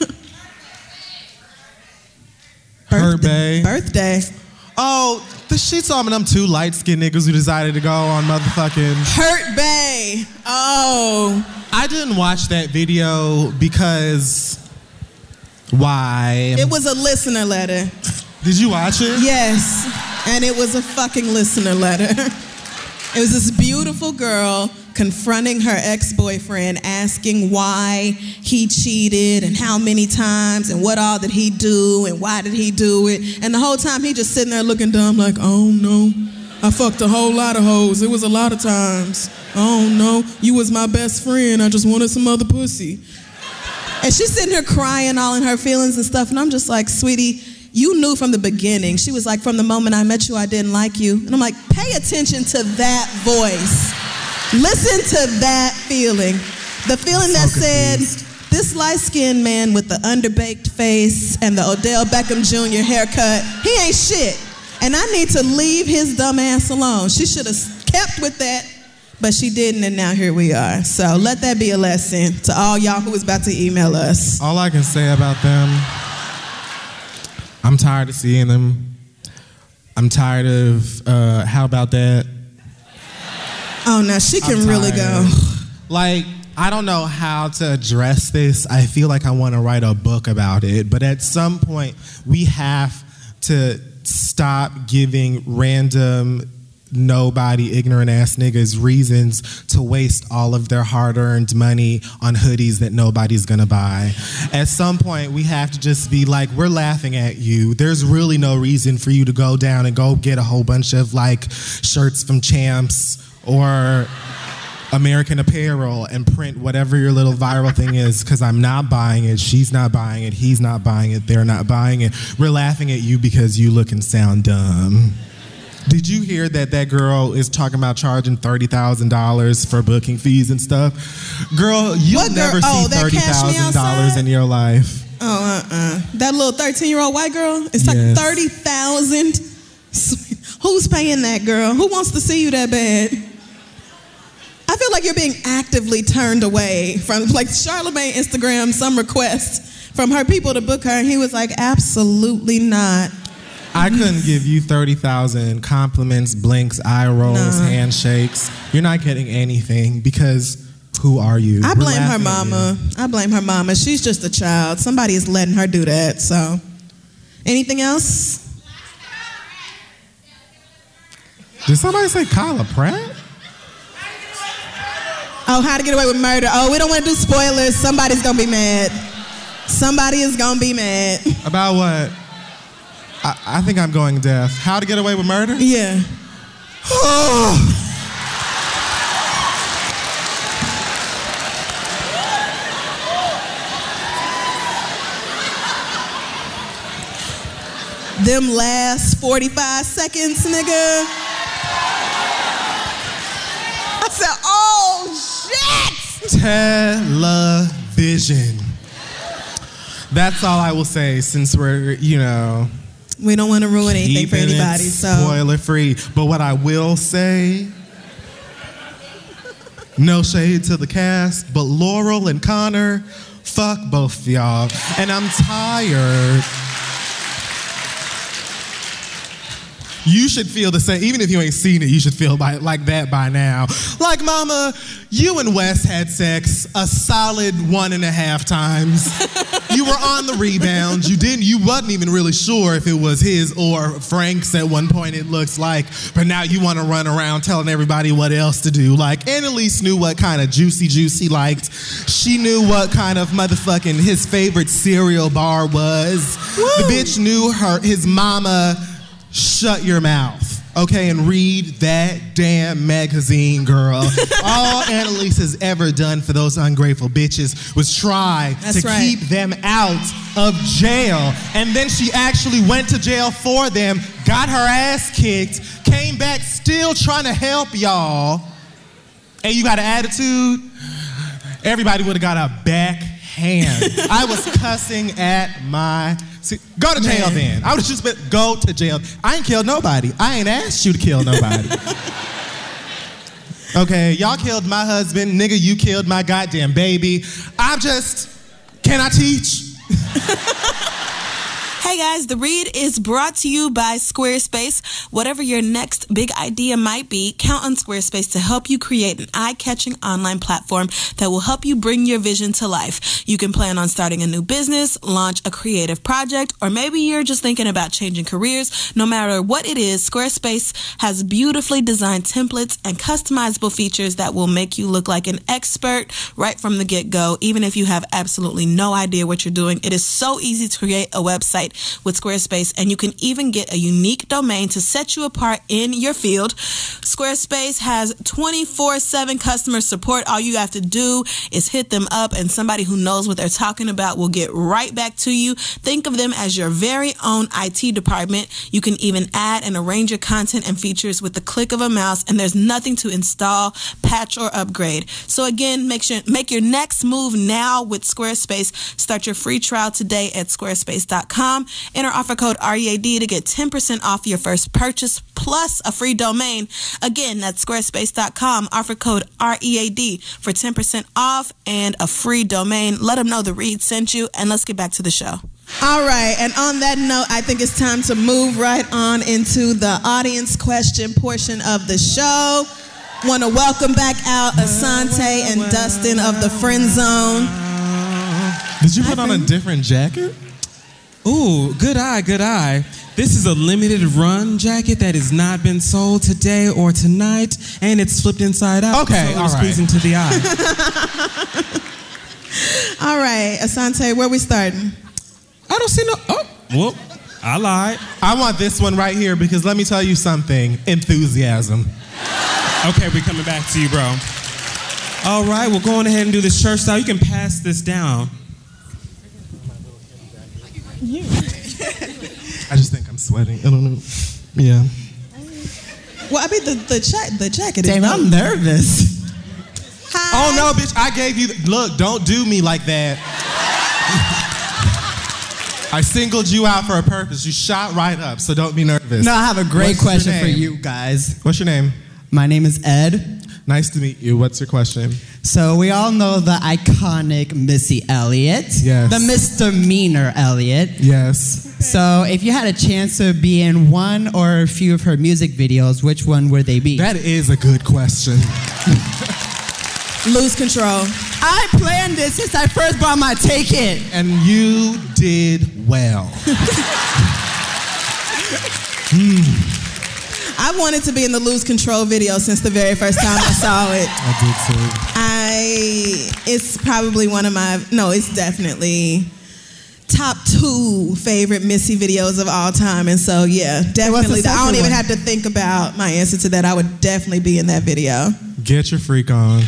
Birthday. Oh, she saw them two light-skinned niggas who decided to go on motherfucking Hurt Bay. Oh. I didn't watch that video because why? It was a listener letter. Did you watch it? Yes. And it was a fucking listener letter. It was this beautiful girl confronting her ex-boyfriend, asking why he cheated and how many times and what all did he do and why did he do it. And the whole time he just sitting there looking dumb like, oh no, I fucked a whole lot of hoes. It was a lot of times. Oh no, you was my best friend. I just wanted some other pussy. And she's sitting here crying all in her feelings and stuff. And I'm just like, sweetie, you knew from the beginning. She was like, from the moment I met you, I didn't like you. And I'm like, pay attention to that voice. Listen to that feeling. The feeling that said, this light-skinned man with the underbaked face and the Odell Beckham Jr. haircut, he ain't shit. And I need to leave his dumb ass alone. She should have kept with that, but she didn't, and now here we are. So let that be a lesson to all y'all who is about to email us. All I can say about them, I'm tired of seeing them. I'm tired of, how about that? Oh, now she can really go. Like, I don't know how to address this. I feel like I want to write a book about it. But at some point, we have to stop giving random, nobody, ignorant-ass niggas reasons to waste all of their hard-earned money on hoodies that nobody's going to buy. At some point, we have to just be like, we're laughing at you. There's really no reason for you to go down and go get a whole bunch of, like, shirts from Champs or American Apparel and print whatever your little viral thing is, because I'm not buying it, she's not buying it, he's not buying it, they're not buying it. We're laughing at you because you look and sound dumb. Did you hear that girl is talking about charging $30,000 for booking fees and stuff? Girl, you'll never see $30,000 in your life. That little 13-year-old white girl? It's like $30,000. Who's paying that, girl? Who wants to see you that bad? I feel like you're being actively turned away from, like, Charlamagne Instagram some requests from her people to book her, and he was like, absolutely not. I couldn't give you 30,000 compliments, blinks, eye rolls, handshakes. You're not getting anything because who are you? I blame her mama. She's just a child. Somebody is letting her do that, so. Anything else? Did somebody say Kyla Pratt? Oh, How to Get Away with Murder. Oh, we don't want to do spoilers. Somebody's going to be mad. Somebody is going to be mad. About what? I think I'm going deaf. How to Get Away with Murder? Yeah. Them last 45 seconds, nigga. I said, oh. Television. That's all I will say since we're, We don't want to ruin anything for keeping it anybody. So spoiler free. But what I will say, no shade to the cast, but Laurel and Connor, fuck both of y'all. And I'm tired. You should feel the same. Even if you ain't seen it, you should feel like that by now. Like, mama, you and Wes had sex a solid 1.5 times. You were on the rebound. You wasn't even really sure if it was his or Frank's at one point, it looks like. But now you want to run around telling everybody what else to do. Like, Annalise knew what kind of juicy he liked. She knew what kind of motherfucking his favorite cereal bar was. Woo. The bitch knew his mama. Shut your mouth, okay, and read that damn magazine, girl. All Annalise has ever done for those ungrateful bitches was try keep them out of jail. And then she actually went to jail for them, got her ass kicked, came back still trying to help y'all. And you got an attitude? Everybody would have got a backhand. I was cussing at my... See, go to jail then. I would have just been, go to jail. I ain't killed nobody. I ain't asked you to kill nobody. Okay, y'all killed my husband. Nigga, you killed my goddamn baby. Can I teach? Hey guys, The Read is brought to you by Squarespace. Whatever your next big idea might be, count on Squarespace to help you create an eye-catching online platform that will help you bring your vision to life. You can plan on starting a new business, launch a creative project, or maybe you're just thinking about changing careers. No matter what it is, Squarespace has beautifully designed templates and customizable features that will make you look like an expert right from the get-go, even if you have absolutely no idea what you're doing. It is so easy to create a website with Squarespace, and you can even get a unique domain to set you apart in your field. Squarespace has 24/7 customer support. All you have to do is hit them up, and somebody who knows what they're talking about will get right back to you. Think of them as your very own IT department. You can even add and arrange your content and features with the click of a mouse, and there's nothing to install, patch, or upgrade. So again, make your next move now with Squarespace. Start your free trial today at squarespace.com. Enter offer code READ to get 10% off your first purchase plus a free domain. Again, that's squarespace.com. Offer code READ for 10% off and a free domain. Let them know The Read sent you, and let's get back to the show. All right, and on that note, I think it's time to move right on into the audience question portion of the show. Want to welcome back out Asante and Dustin of the Friend Zone. Did you put on a different jacket? Ooh, good eye, good eye. This is a limited run jacket that has not been sold today or tonight, and it's flipped inside out. Okay, so it's pleasing to the eye. All right, Asante, where we starting? I don't see no... Oh, well, I lied. I want this one right here because let me tell you something. Enthusiasm. Okay, we're coming back to you, bro. All right, we'll go on ahead and do this church style. You can pass this down. I just think I'm sweating. I don't know. Yeah. Well, I mean, the jacket is... Damn, I'm nervous. Hi. Oh, no, bitch, I gave you... Look, don't do me like that. I singled you out for a purpose. You shot right up, so don't be nervous. No, I have a great What's your question for name? you guys. What's your name? My name is Ed. Nice to meet you. What's your question? So we all know the iconic Missy Elliott. Yes. The misdemeanor Elliott. Yes. So if you had a chance to be in one or a few of her music videos, which one would they be? That is a good question. Lose Control. I planned this since I first bought my ticket. And you did well. I wanted to be in the Lose Control video since the very first time I saw it. I did too. It's probably one of my, no, it's definitely top 2 favorite Missy videos of all time. And so, yeah, definitely. I don't even have to think about my answer to that. I would definitely be in that video. Get your freak on.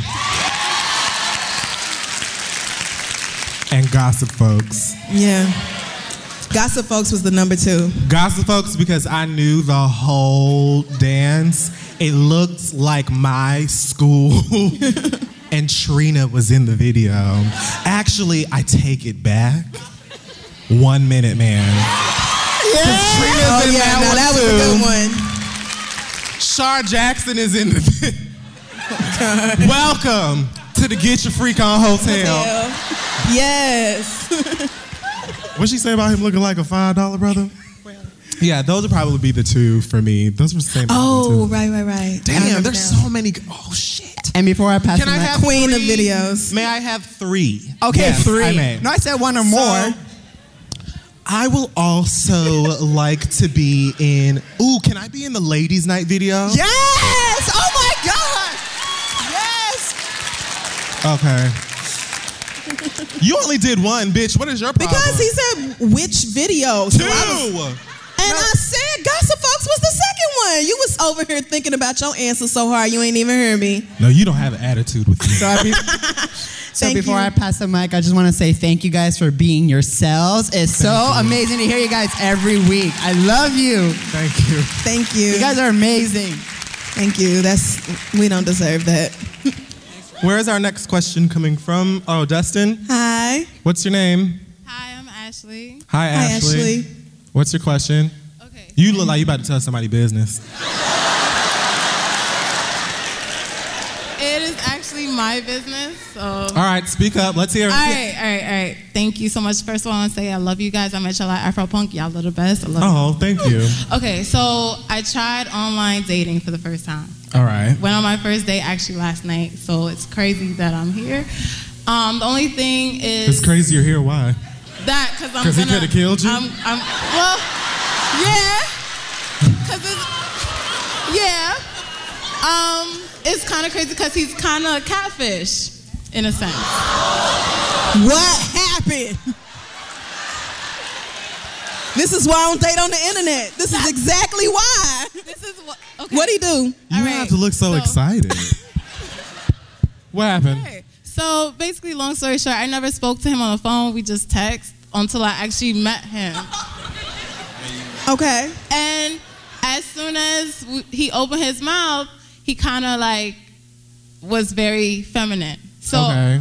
And Gossip Folks. Yeah. Gossip Folks was the number 2. Gossip Folks because I knew the whole dance. It looked like my school. and Trina was in the video. Actually, I take it back. 1 Minute Man. Trina's in that was a good one. Shar Jackson is in the Welcome to the Get Your Freak On Hotel. Yes. What'd she say about him looking like a $5 brother? Yeah, those would probably be the two for me. Those were the same. Oh, right. Damn, there's so many. Oh, shit. And before I pass Can I have Queen of three? videos. May I have 3? Okay, Yes, 3. I may. No, I said 1 or more. I will also like to be in. Ooh, can I be in the Ladies' Night video? Yes! Oh my God! Yes! Okay. You only did 1, bitch. What is your problem? Because he said which video. 2! And I said Gossip Folks was the second one. You was over here thinking about your answer so hard you ain't even hear me. No, you don't have an attitude with me. So before I pass the mic, I just want to say thank you guys for being yourselves. It's so amazing to hear you guys every week. I love you. Thank you. Thank you. You guys are amazing. Thank you. We don't deserve that. Where is our next question coming from? Oh, Dustin? Hi. What's your name? Hi, I'm Ashley. Hi, Ashley. What's your question? Okay. You look like you about to tell somebody business. It is actually my business, so. All right, speak up. Let's hear it. All right. Thank you so much. First of all, I want to say I love you guys. I met y'all at Afropunk. Y'all are the best. I love you. Oh, thank you. Okay, so I tried online dating for the first time. All right. Went on my first date actually last night, so it's crazy that I'm here. The only thing is. It's crazy you're here. Why? That, because I'm Because he could have killed you? well, yeah. It's kind of crazy because he's kind of a catfish, in a sense. What happened? This is why I don't date on the internet. This is exactly why. This is what. Okay. What'd he do? You have to look so excited. What happened? Okay. So basically, long story short, I never spoke to him on the phone. We just text until I actually met him. Okay. And as soon as he opened his mouth, he kind of like was very feminine. So, okay.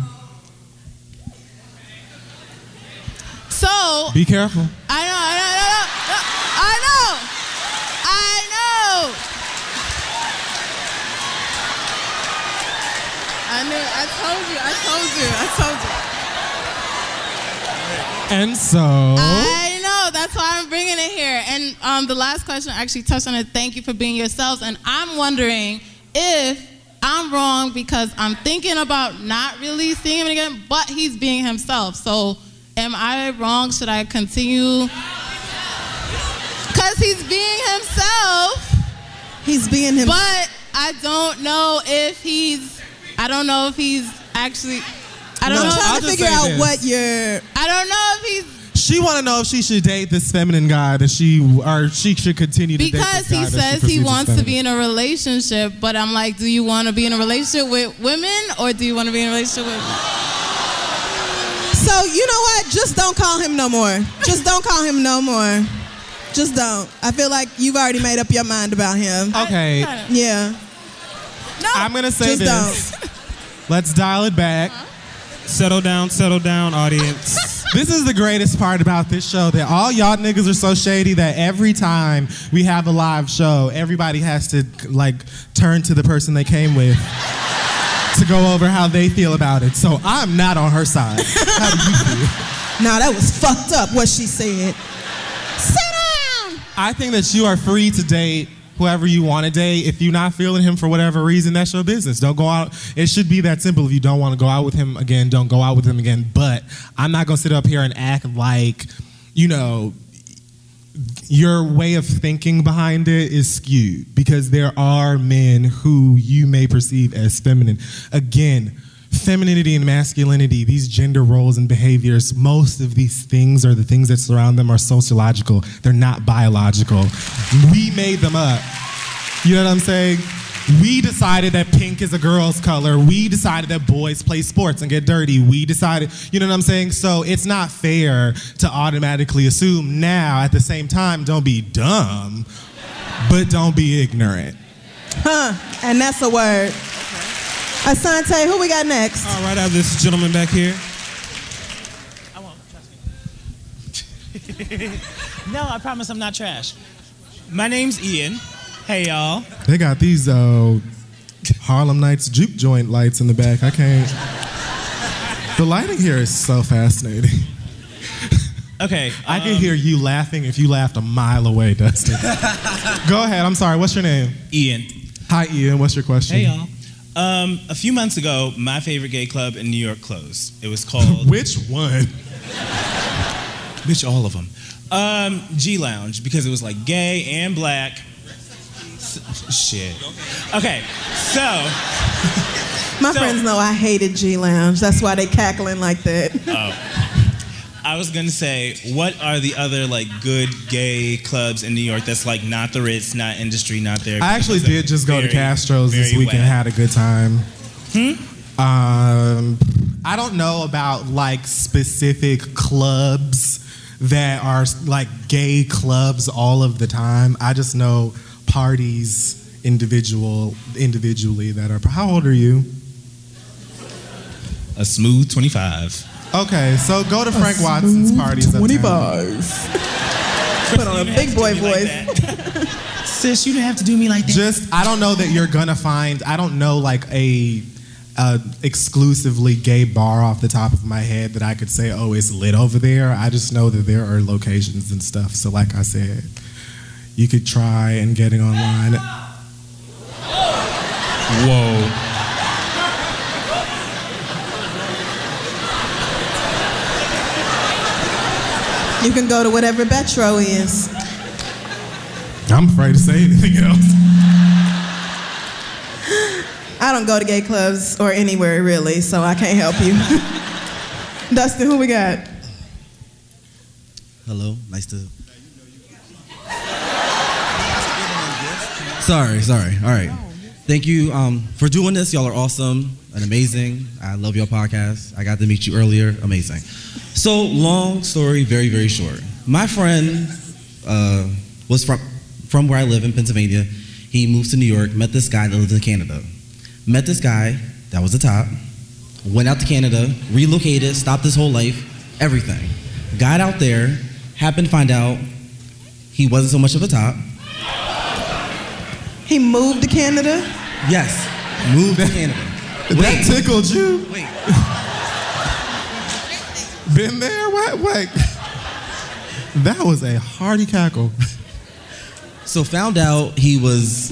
So. Be careful. I know. I told you. And so. I know. That's why I'm bringing it here. And the last question actually touched on it. Thank you for being yourselves. And I'm wondering if I'm wrong because I'm thinking about not really seeing him again, but he's being himself. So am I wrong? Should I continue? Because he's being himself. He's being himself. But I don't know if he's actually. I don't know. I'm trying to figure out what you're. I don't know if he's. She want to know if she should date this feminine guy that she should continue to date because this guy he says he wants to be in a relationship, but I'm like, do you want to be in a relationship with women or do you want to be in a relationship with? So you know what? Just don't call him no more. Just don't call him no more. Just don't. I feel like you've already made up your mind about him. Okay. Yeah. No. I'm gonna say just this. Let's dial it back. Settle down, audience. This is the greatest part about this show, that all y'all niggas are so shady that every time we have a live show, everybody has to like turn to the person they came with to go over how they feel about it. So I'm not on her side. How do you feel? Nah, that was fucked up what she said. Sit down! I think that you are free to date whoever you want to date. If you're not feeling him for whatever reason, that's your business. Don't go out. It should be that simple. If you don't want to go out with him again, don't go out with him again. But I'm not going to sit up here and act like, you know, your way of thinking behind it is skewed, because there are men who you may perceive as feminine. Again, femininity and masculinity, these gender roles and behaviors, most of these things or the things that surround them are sociological. They're not biological. We made them up. You know what I'm saying? We decided that pink is a girl's color. We decided that boys play sports and get dirty. We decided, you know what I'm saying? So it's not fair to automatically assume. Now, at the same time, don't be dumb, but don't be ignorant. And that's a word. Asante, who we got next? All right, I have this gentleman back here. I won't, trust me. No, I promise I'm not trash. My name's Ian. Hey, y'all. They got these Harlem Nights juke joint lights in the back. I can't. The lighting here is so fascinating. Okay. I can hear you laughing if you laughed a mile away, Dustin. Go ahead. I'm sorry. What's your name? Ian. Hi, Ian. What's your question? Hey, y'all. A few months ago, my favorite gay club in New York closed. It was called... Which one? Which all of them. G Lounge, because it was like gay and black. Shit. Okay, so... My friends know I hated G Lounge. That's why they cackling like that. I was gonna say, what are the other like good gay clubs in New York that's like not the Ritz, not Industry, not there? I actually did just go to Castro's this week and had a good time. I don't know about like specific clubs that are like gay clubs all of the time. I just know parties individually that are. How old are you? A smooth 25. Okay, so go to Frank Watson's parties. 25. Put on a big boy voice. Sis, you didn't have to do me like that. Just, I don't know that you're gonna find. I don't know like a exclusively gay bar off the top of my head that I could say, oh, it's lit over there. I just know that there are locations and stuff. So, like I said, you could try and getting online. Whoa. You can go to whatever Betro is. I'm afraid to say anything else. I don't go to gay clubs or anywhere really, so I can't help you. Dustin, who we got? Hello, nice to... Sorry. All right. Thank you for doing this. Y'all are awesome and amazing. I love your podcast. I got to meet you earlier. Amazing. So, long story, very, very short. My friend was from where I live in Pennsylvania. He moved to New York, met this guy that lived in Canada. Met this guy, that was the top, went out to Canada, relocated, stopped his whole life, everything. Got out there, happened to find out he wasn't so much of a top. He moved to Canada? Yes, moved to Canada. That tickled you? Wait. Been there? Wait. That was a hearty cackle. So found out he was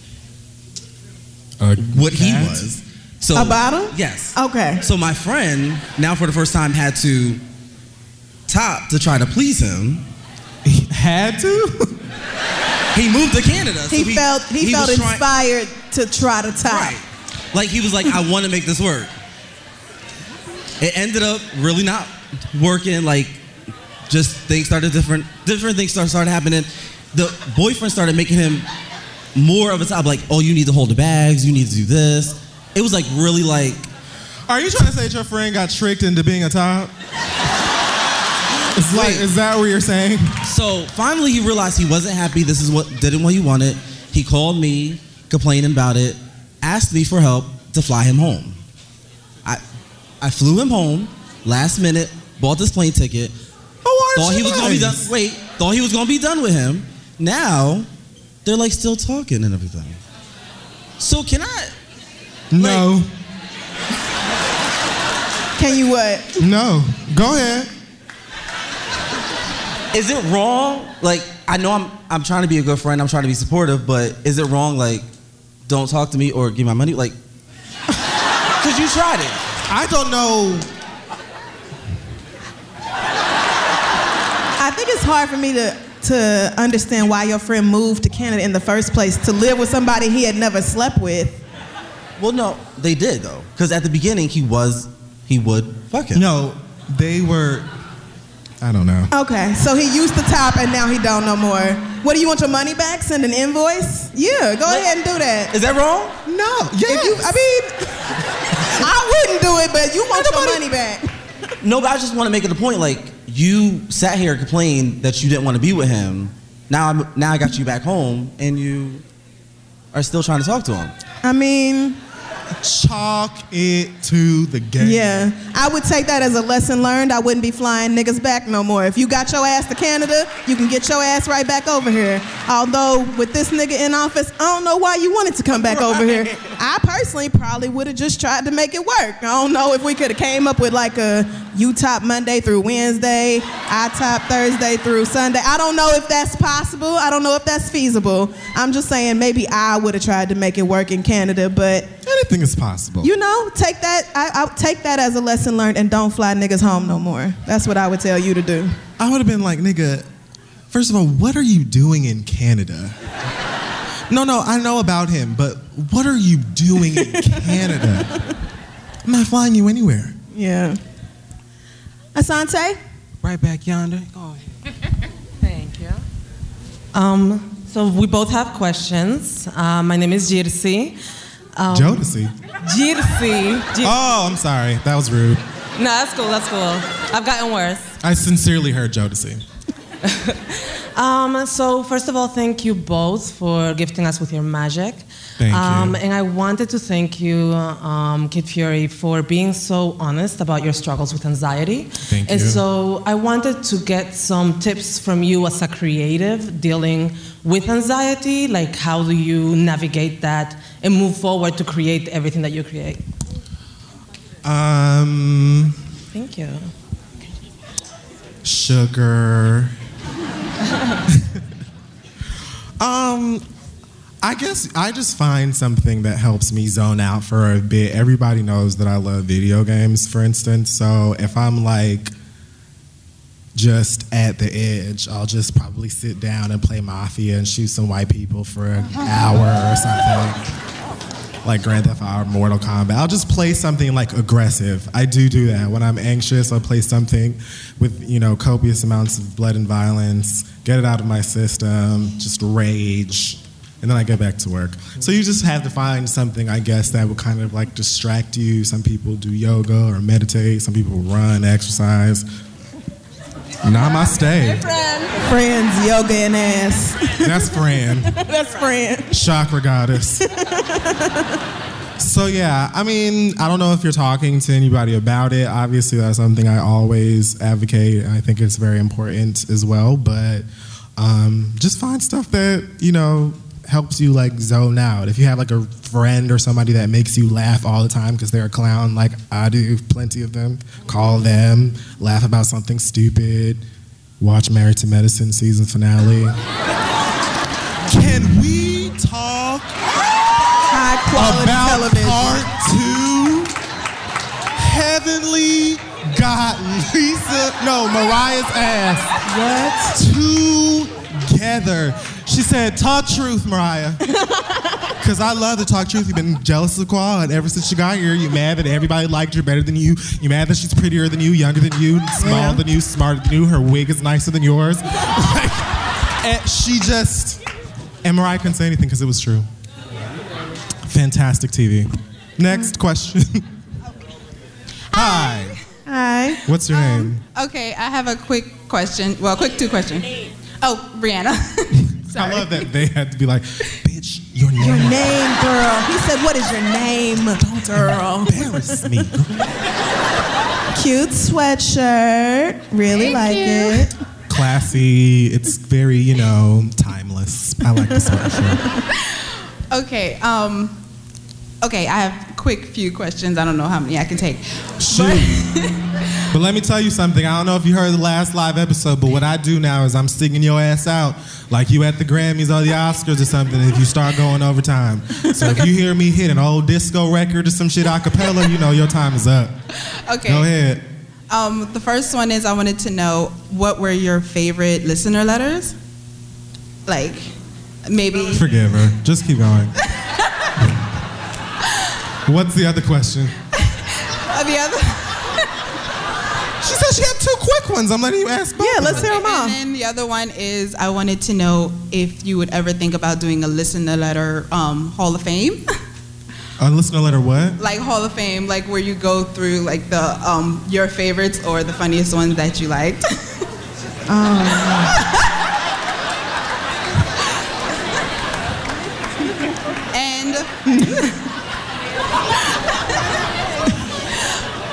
what he was. So a bottom? Yes. Okay. So my friend, now for the first time, had to top to try to please him. He had to? He moved to Canada. So he felt inspired to try to top. Right. Like he was like, I want to make this work. It ended up really not working. Like, just things started different things started happening. The boyfriend started making him more of a top. Like, oh, you need to hold the bags. You need to do this. It was like really like. Are you trying to say that your friend got tricked into being a top? It's like, is that what you're saying? So finally he realized he wasn't happy. This is what didn't what he wanted. He called me, complaining about it, asked me for help to fly him home. I flew him home, last minute, bought this plane ticket. Thought he was gonna be done. Thought he was gonna be done with him. Now, they're like still talking and everything. So can I? No. Can you what? No. Go ahead. Is it wrong? Like, I know I'm trying to be a good friend, I'm trying to be supportive, but is it wrong, like, don't talk to me or give my money? Like, because you tried it. I don't know. I think it's hard for me to understand why your friend moved to Canada in the first place, to live with somebody he had never slept with. Well, no, they did, though. Because at the beginning, he would fuck him. No, they were... I don't know. Okay, so he used to top and now he don't no more. What, do you want your money back? Send an invoice? Yeah, go ahead and do that. Is that wrong? No, yes. I wouldn't do it, but you want your money back. No, but I just want to make it a point, like, you sat here and complained that you didn't want to be with him. Now I got you back home and you are still trying to talk to him. I mean, Chalk it to the game. Yeah, I would take that as a lesson learned. I wouldn't be flying niggas back no more. If you got your ass to Canada, you can get your ass right back over here. Although with this nigga in office, I don't know why you wanted to come back over here. I personally probably would have just tried to make it work. I don't know if we could have came up with like a you top Monday through Wednesday, I top Thursday through Sunday. I don't know if that's possible. I don't know if that's feasible. I'm just saying maybe I would have tried to make it work in Canada, but anything is possible. you know, take that. I take that as a lesson learned, and don't fly niggas home no more. That's what I would tell you to do. I would have been like, nigga, first of all, what are you doing in Canada? No, I know about him, but what are you doing in Canada? I'm not flying you anywhere. Yeah. Asante? Right back yonder. Go ahead. Thank you. So we both have questions. My name is Jirsi. Jodeci. Jirsi. Oh, I'm sorry. That was rude. No, that's cool. I've gotten worse. I sincerely heard Jodeci. So first of all, thank you both for gifting us with your magic. Thank you. And I wanted to thank you, Kid Fury, for being so honest about your struggles with anxiety. Thank you. And so I wanted to get some tips from you as a creative dealing with anxiety. Like, how do you navigate that and move forward to create everything that you create? Thank you. Sugar. I guess I just find something that helps me zone out for a bit. Everybody knows that I love video games, for instance. So if I'm like just at the edge, I'll just probably sit down and play Mafia and shoot some white people for an hour or something. Like Grand Theft Auto, Mortal Kombat. I'll just play something like aggressive. I do that. When I'm anxious, I'll play something with, copious amounts of blood and violence, get it out of my system, just rage, and then I get back to work. So you just have to find something, I guess, that will kind of like distract you. Some people do yoga or meditate. Some people run, exercise. Namaste. Hey, friends, yoga and ass. That's Fran. That's Fran. Chakra goddess. So yeah, I don't know if you're talking to anybody about it. Obviously, that's something I always advocate, and I think it's very important as well. But just find stuff that, helps you like zone out. If you have like a friend or somebody that makes you laugh all the time because they're a clown, like I do, plenty of them, call them, laugh about something stupid, watch Married to Medicine season finale. Can we talk High quality about television. Part 2? Heavenly got Mariah's ass. What? Together. She said, talk truth, Mariah. Because I love to talk truth. You've been jealous of Qual, and ever since she got here, you're mad that everybody liked her better than you. You're mad that she's prettier than you, younger than you, smaller than you, smarter than you. Her wig is nicer than yours. And and Mariah couldn't say anything because it was true. Fantastic TV. Next question. Hi. Hi. What's your name? Okay, I have a quick question. Well, quick 2 questions. Oh, Brianna. I love that they had to be like, bitch, your name. Your name, girl. He said, what is your name, girl? Embarrass me. Cute sweatshirt. Really like it. Classy. It's very, timeless. I like the sweatshirt. Okay, okay, I have quick few questions. I don't know how many I can take. Shoot. But let me tell you something. I don't know if you heard the last live episode, but what I do now is I'm singing your ass out like you at the Grammys or the Oscars or something if you start going over time. So if you hear me hit an old disco record or some shit a cappella, your time is up. Okay. Go ahead. The first one is I wanted to know what were your favorite listener letters? Like, maybe. Forgive her. Just keep going. What's the other question? The other. She said she had 2 quick ones. I'm letting you ask both. Yeah, let's hear them all. And then the other one is I wanted to know if you would ever think about doing a listener letter Hall of Fame. A listener letter what? Like Hall of Fame, like where you go through like the your favorites or the funniest ones that you liked.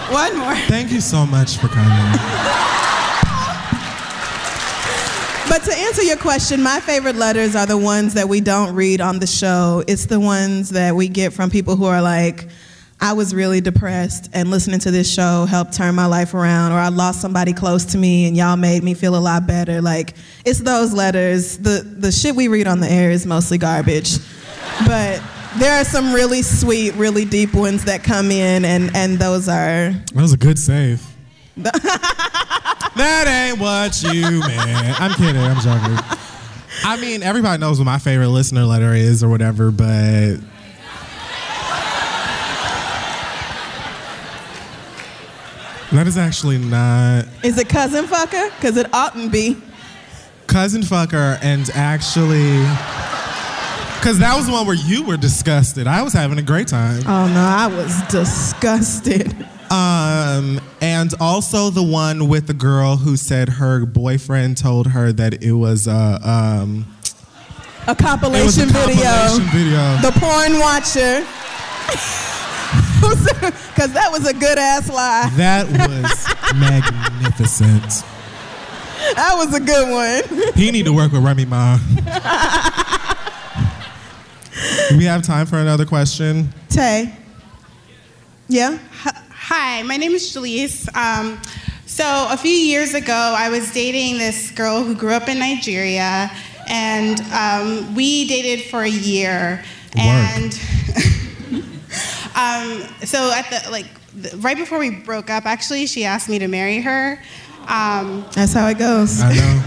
One more. Thank you so much for coming. But to answer your question, my favorite letters are the ones that we don't read on the show. It's the ones that we get from people who are like, I was really depressed and listening to this show helped turn my life around, or I lost somebody close to me and y'all made me feel a lot better. Like, it's those letters. The shit we read on the air is mostly garbage. But there are some really sweet, really deep ones that come in, and those are... That was a good save. That ain't what you meant. I'm kidding. I'm joking. I mean, everybody knows what my favorite listener letter is or whatever, but... That is actually not... Is it Cousin Fucker? Because it oughtn't be. Cousin Fucker, and actually... Because that was the one where you were disgusted. I was having a great time. Oh, no, I was disgusted. And also the one with the girl who said her boyfriend told her that it was a compilation video. The porn watcher. Because that was a good-ass lie. That was magnificent. That was a good one. He need to work with Remy Ma. Do we have time for another question? Tay. Yeah? Hi, my name is Jalise. So a few years ago, I was dating this girl who grew up in Nigeria, and we dated for a year. And so at right before we broke up, actually, she asked me to marry her. That's how it goes. I know.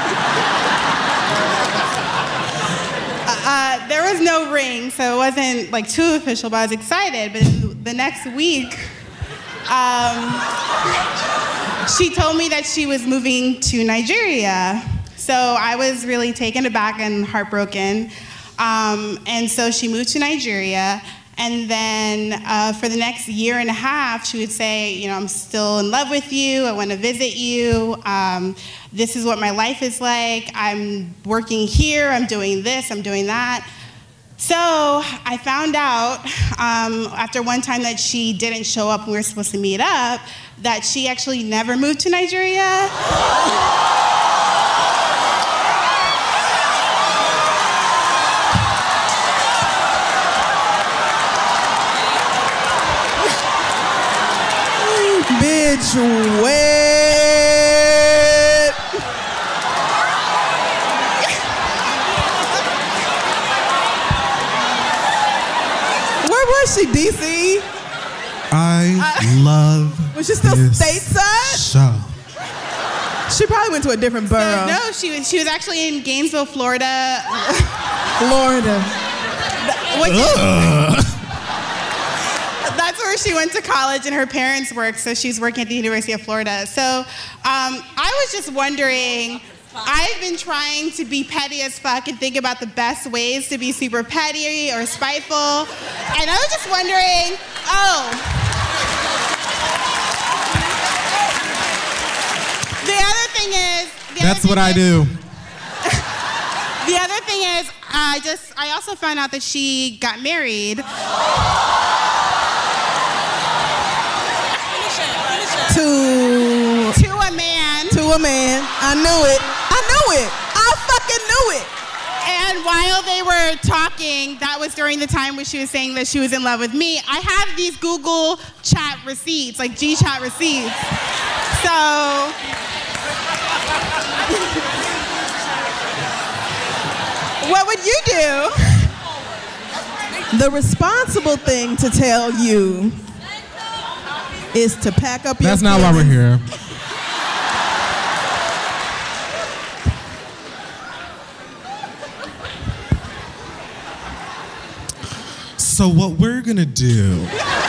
There was no ring, so it wasn't like too official, but I was excited. But the next week, she told me that she was moving to Nigeria. So I was really taken aback and heartbroken. And so she moved to Nigeria. And then for the next year and a half, she would say, you know, I'm still in love with you. I want to visit you. This is what my life is like. I'm working here. I'm doing this. I'm doing that. So I found out after one time that she didn't show up when we were supposed to meet up, that she actually never moved to Nigeria. Bitch, wait. Where was she, DC? I love Was she still this stateside? show. She probably went to a different borough. No, she was actually in Gainesville, Florida. Florida. That's where she went to college and her parents work, so she's working at the University of Florida. So I was just wondering, I've been trying to be petty as fuck and think about the best ways to be super petty or spiteful. And I was just wondering, the other thing is... That's what I do. The other thing is, I also found out that she got married. To a man. To a man. I knew it. I fucking knew it. And while they were talking, that was during the time when she was saying that she was in love with me. I have these Google chat receipts, like G-chat receipts. So... what would you do? The responsible thing to tell you is to pack up your That's not why we're here. So what we're gonna do,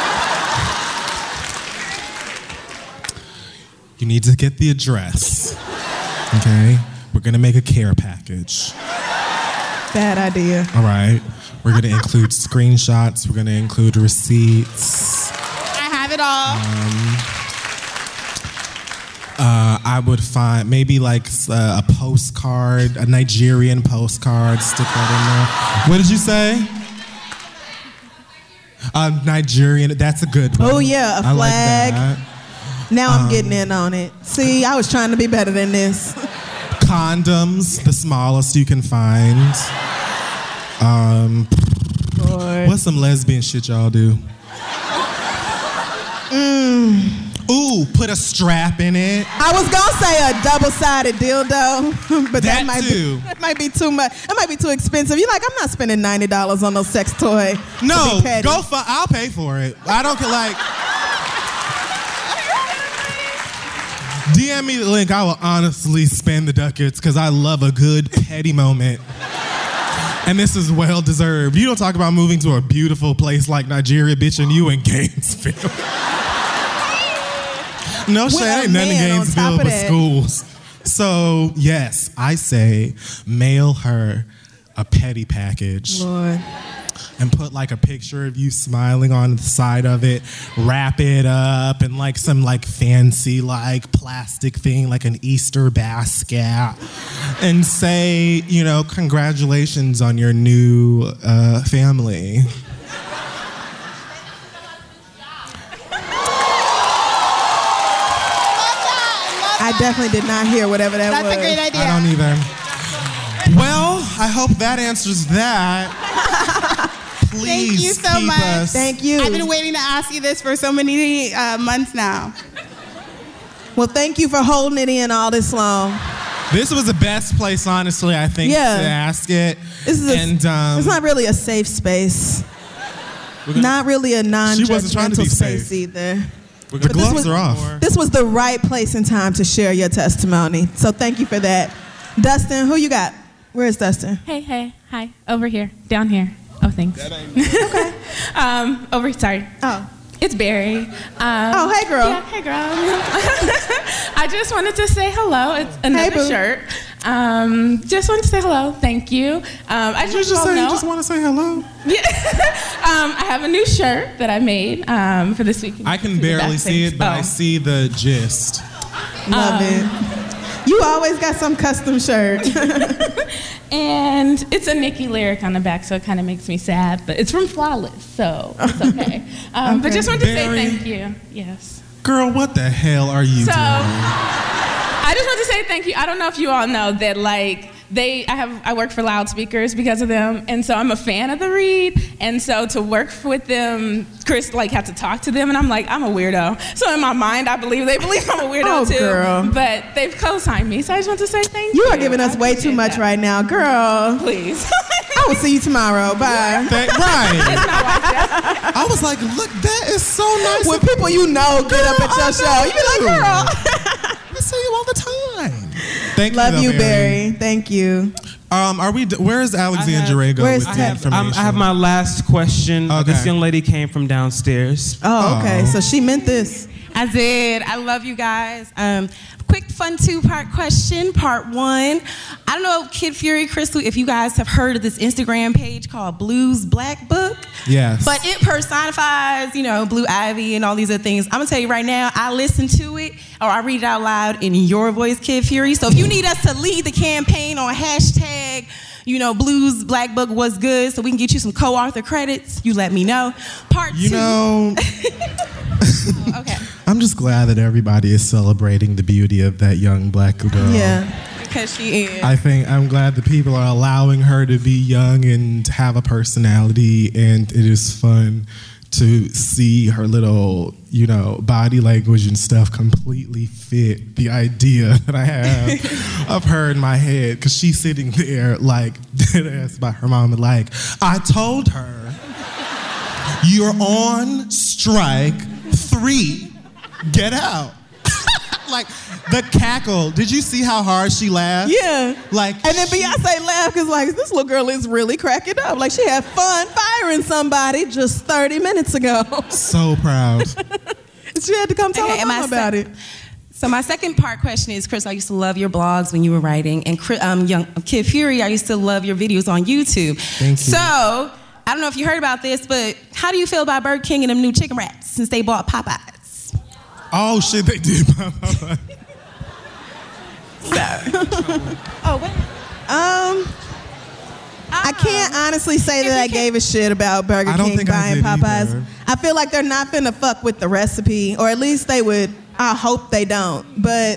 you need to get the address, okay? We're gonna make a care package. Bad idea. All right. We're gonna include screenshots. We're gonna include receipts. I have it all. I would find maybe like a postcard, a Nigerian postcard, stick that in there. What did you say? Nigerian, that's a good one. Oh yeah, a I flag. like that. Now I'm getting in on it. See, I was trying to be better than this. Condoms, the smallest you can find. Lord. What's some lesbian shit y'all do? Ooh, put a strap in it. I was gonna say a double-sided dildo, but that might be too much. That might be too expensive. You're like, I'm not spending $90 on no sex toy. No, I'll pay for it. I don't like. DM me the link. I will honestly spend the ducats because I love a good petty moment. And this is well deserved. You don't talk about moving to a beautiful place like Nigeria, bitch, and you in Gainesville. No shade, ain't nothing in Gainesville but schools. So, yes, I say mail her a petty package. Lord. And put like a picture of you smiling on the side of it, wrap it up in like some like fancy like plastic thing, like an Easter basket, and say, you know, congratulations on your new family. I definitely did not hear whatever that was. That's a great idea. I don't either. Well, I hope that answers that. Please Thank you so keep much. us. Thank you. I've been waiting to ask you this for so many months now. Well, thank you for holding it in all this long. This was the best place, honestly, I think, to ask it. This is it's not really a safe space. Not really a non-judgmental space either. The gloves are off. This was the right place and time to share your testimony. So thank you for that. Dustin, who you got? Where is Dustin? Hey, hi. Over here, down here. Oh, thanks. Okay. Over, sorry. Oh. It's Barry. Oh, hey, girl. Yeah, hey, girl. I just wanted to say hello. It's another shirt. Just wanted to say hello. Thank you. I just want to say hello? Yeah. I have a new shirt that I made for this week. I can barely see it, but I see the gist. Love it. You always got some custom shirt. And it's a Nicki lyric on the back, so it kind of makes me sad. But it's from Flawless, so it's okay. But just wanted to say thank you. Yes. Girl, what the hell are you doing? I just want to say thank you. I don't know if you all know that, like, I work for Loudspeakers because of them, and so I'm a fan of the Read, and so to work with them, Chris had to talk to them, and I'm like, I'm a weirdo. So in my mind, they believe I'm a weirdo too. Girl. But they've co-signed me, so I just want to say thank you. You are giving us way too much right now, girl. Please. I will see you tomorrow. Bye. I was like, look, that is so nice. When people you know get up at your show, you be like, girl. I see you all the time. Thank Love you, you, Barry. Thank you. Where is Alexandra go with the information? I have my last question. This young lady came from downstairs. Oh, okay. So she meant this. I did. I love you guys. Quick, fun two-part question. Part one. I don't know, Kid Fury, Crystal, if you guys have heard of this Instagram page called Blues Black Book. Yes. But it personifies, Blue Ivy and all these other things. I'm going to tell you right now, I listen to it, or I read it out loud in your voice, Kid Fury. So if you need us to lead the campaign on hashtag, Blues Black Book was good, so we can get you some co-author credits, you let me know. Part two. Okay. I'm just glad that everybody is celebrating the beauty of that young black girl. Yeah, because she is. I'm glad that people are allowing her to be young and have a personality, and it is fun to see her little, body language and stuff completely fit the idea that I have of her in my head, because she's sitting there dead ass by her mom and I told her, you're on strike 3. Get out. The cackle. Did you see how hard she laughed? Yeah. And then Beyonce laughed because this little girl is really cracking up. She had fun firing somebody just 30 minutes ago. So proud. She had to come tell her mom about it. So my second part question is, Chris, I used to love your blogs when you were writing, and young Kid Fury, I used to love your videos on YouTube. Thank you. So I don't know if you heard about this, but how do you feel about Burger King and them new chicken wraps since they bought Popeyes? Oh shit, they did. Oh, what? I can't honestly say that I gave a shit about Burger King buying Popeyes. either. I feel like they're not finna fuck with the recipe, or at least they would. I hope they don't. But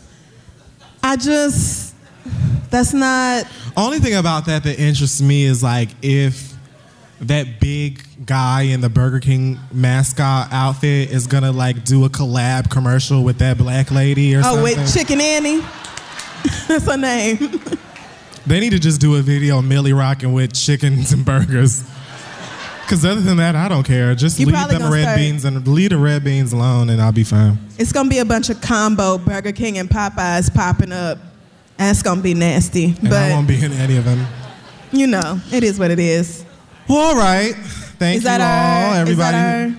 that's not. Only thing about that interests me is like if that big guy in the Burger King mascot outfit is gonna like do a collab commercial with that black lady or something. Oh, with Chicken Annie. That's her name. They need to just do a video of Millie rocking with chickens and burgers. Because other than that, I don't care. Just leave the red beans alone and I'll be fine. It's going to be a bunch of combo Burger King and Popeyes popping up. That's going to be nasty. And but I won't be in any of them. You know, it is what it is. Well, all right. Thank you all, everybody.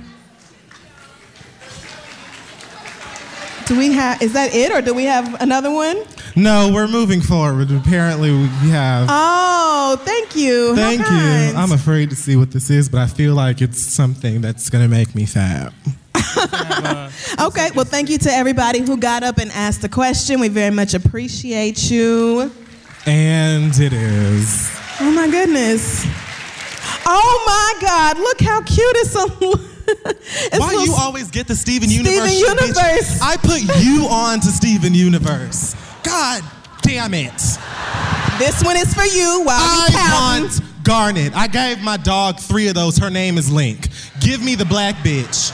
Is that it, or do we have another one? No, we're moving forward. Apparently, we have. Oh, thank you. Thank How kind. you. I'm afraid to see what this is, but I feel like it's something that's going to make me fat. Okay, well, thank you to everybody who got up and asked the question. We very much appreciate you. And it is. Oh, my goodness. Oh, my God. Look how cute it's Why you always get the Steven Universe? Steven Universe. I put you on to Steven Universe. God damn it. This one is for you while you counting. I want Garnet. I gave my dog 3 of those. Her name is Link. Give me the black bitch.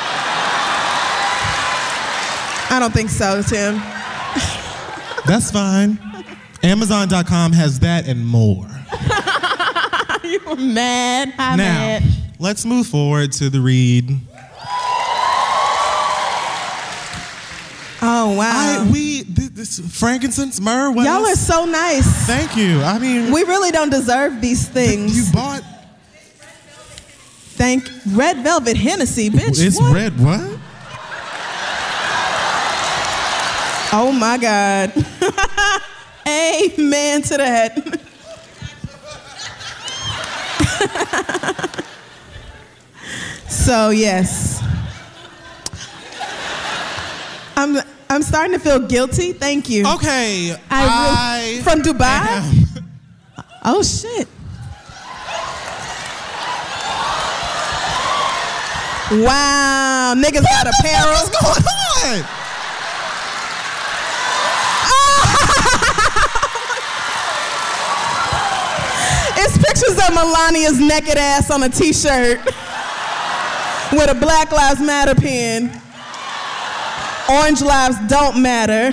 I don't think so, Tim. That's fine. Amazon.com has that and more. You were mad. I'm now, mad. Let's move forward to the read. Oh, wow. This frankincense, myrrh, what Y'all else? are so nice. Thank you. I mean, we really don't deserve these things. You bought. Red Velvet Hennessy, bitch. It's what? red what? Oh my God. Amen to that. So yes. I'm starting to feel guilty. Thank you. Okay. From Dubai? Oh shit. Wow, niggas got apparel. What's going on? It's pictures of Melania's naked ass on a t-shirt with a Black Lives Matter pin. Orange lives don't matter.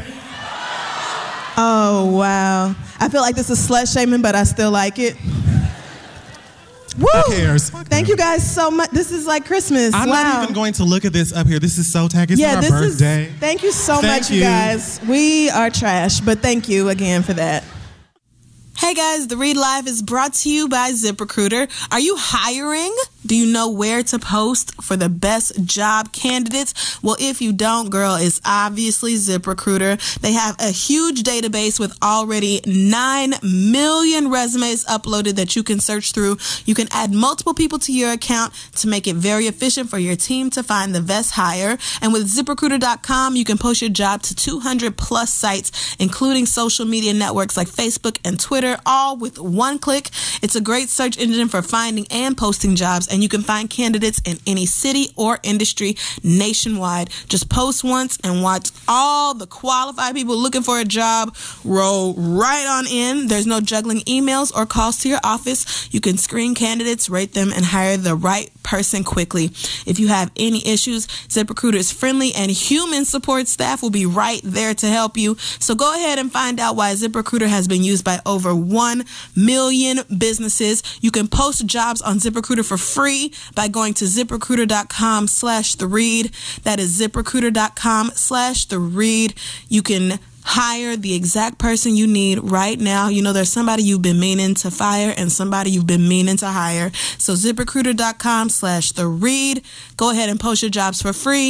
Oh, wow. I feel like this is slut shaming, but I still like it. Woo! Who cares? Thank you guys so much. This is like Christmas. I'm not even going to look at this up here. This is so tacky. It's our birthday. Thank you so much, you guys. We are trash, but thank you again for that. Hey guys, The Read Live is brought to you by ZipRecruiter. Are you hiring? Do you know where to post for the best job candidates? Well, if you don't, girl, it's obviously ZipRecruiter. They have a huge database with already 9 million resumes uploaded that you can search through. You can add multiple people to your account to make it very efficient for your team to find the best hire. And with ZipRecruiter.com, you can post your job to 200 plus sites, including social media networks like Facebook and Twitter, all with one click. It's a great search engine for finding and posting jobs, and you can find candidates in any city or industry nationwide. Just post once and watch all the qualified people looking for a job roll right on in. There's no juggling emails or calls to your office. You can screen candidates, rate them, and hire the right person quickly. If you have any issues, ZipRecruiter's friendly and human support staff will be right there to help you. So go ahead and find out why ZipRecruiter has been used by over 1 million businesses. You can post jobs on ZipRecruiter for free by going to ZipRecruiter.com/theread. That is ZipRecruiter.com/theread. You can hire the exact person you need right now. You know, there's somebody you've been meaning to fire and somebody you've been meaning to hire. So ZipRecruiter.com/theread. Go ahead and post your jobs for free.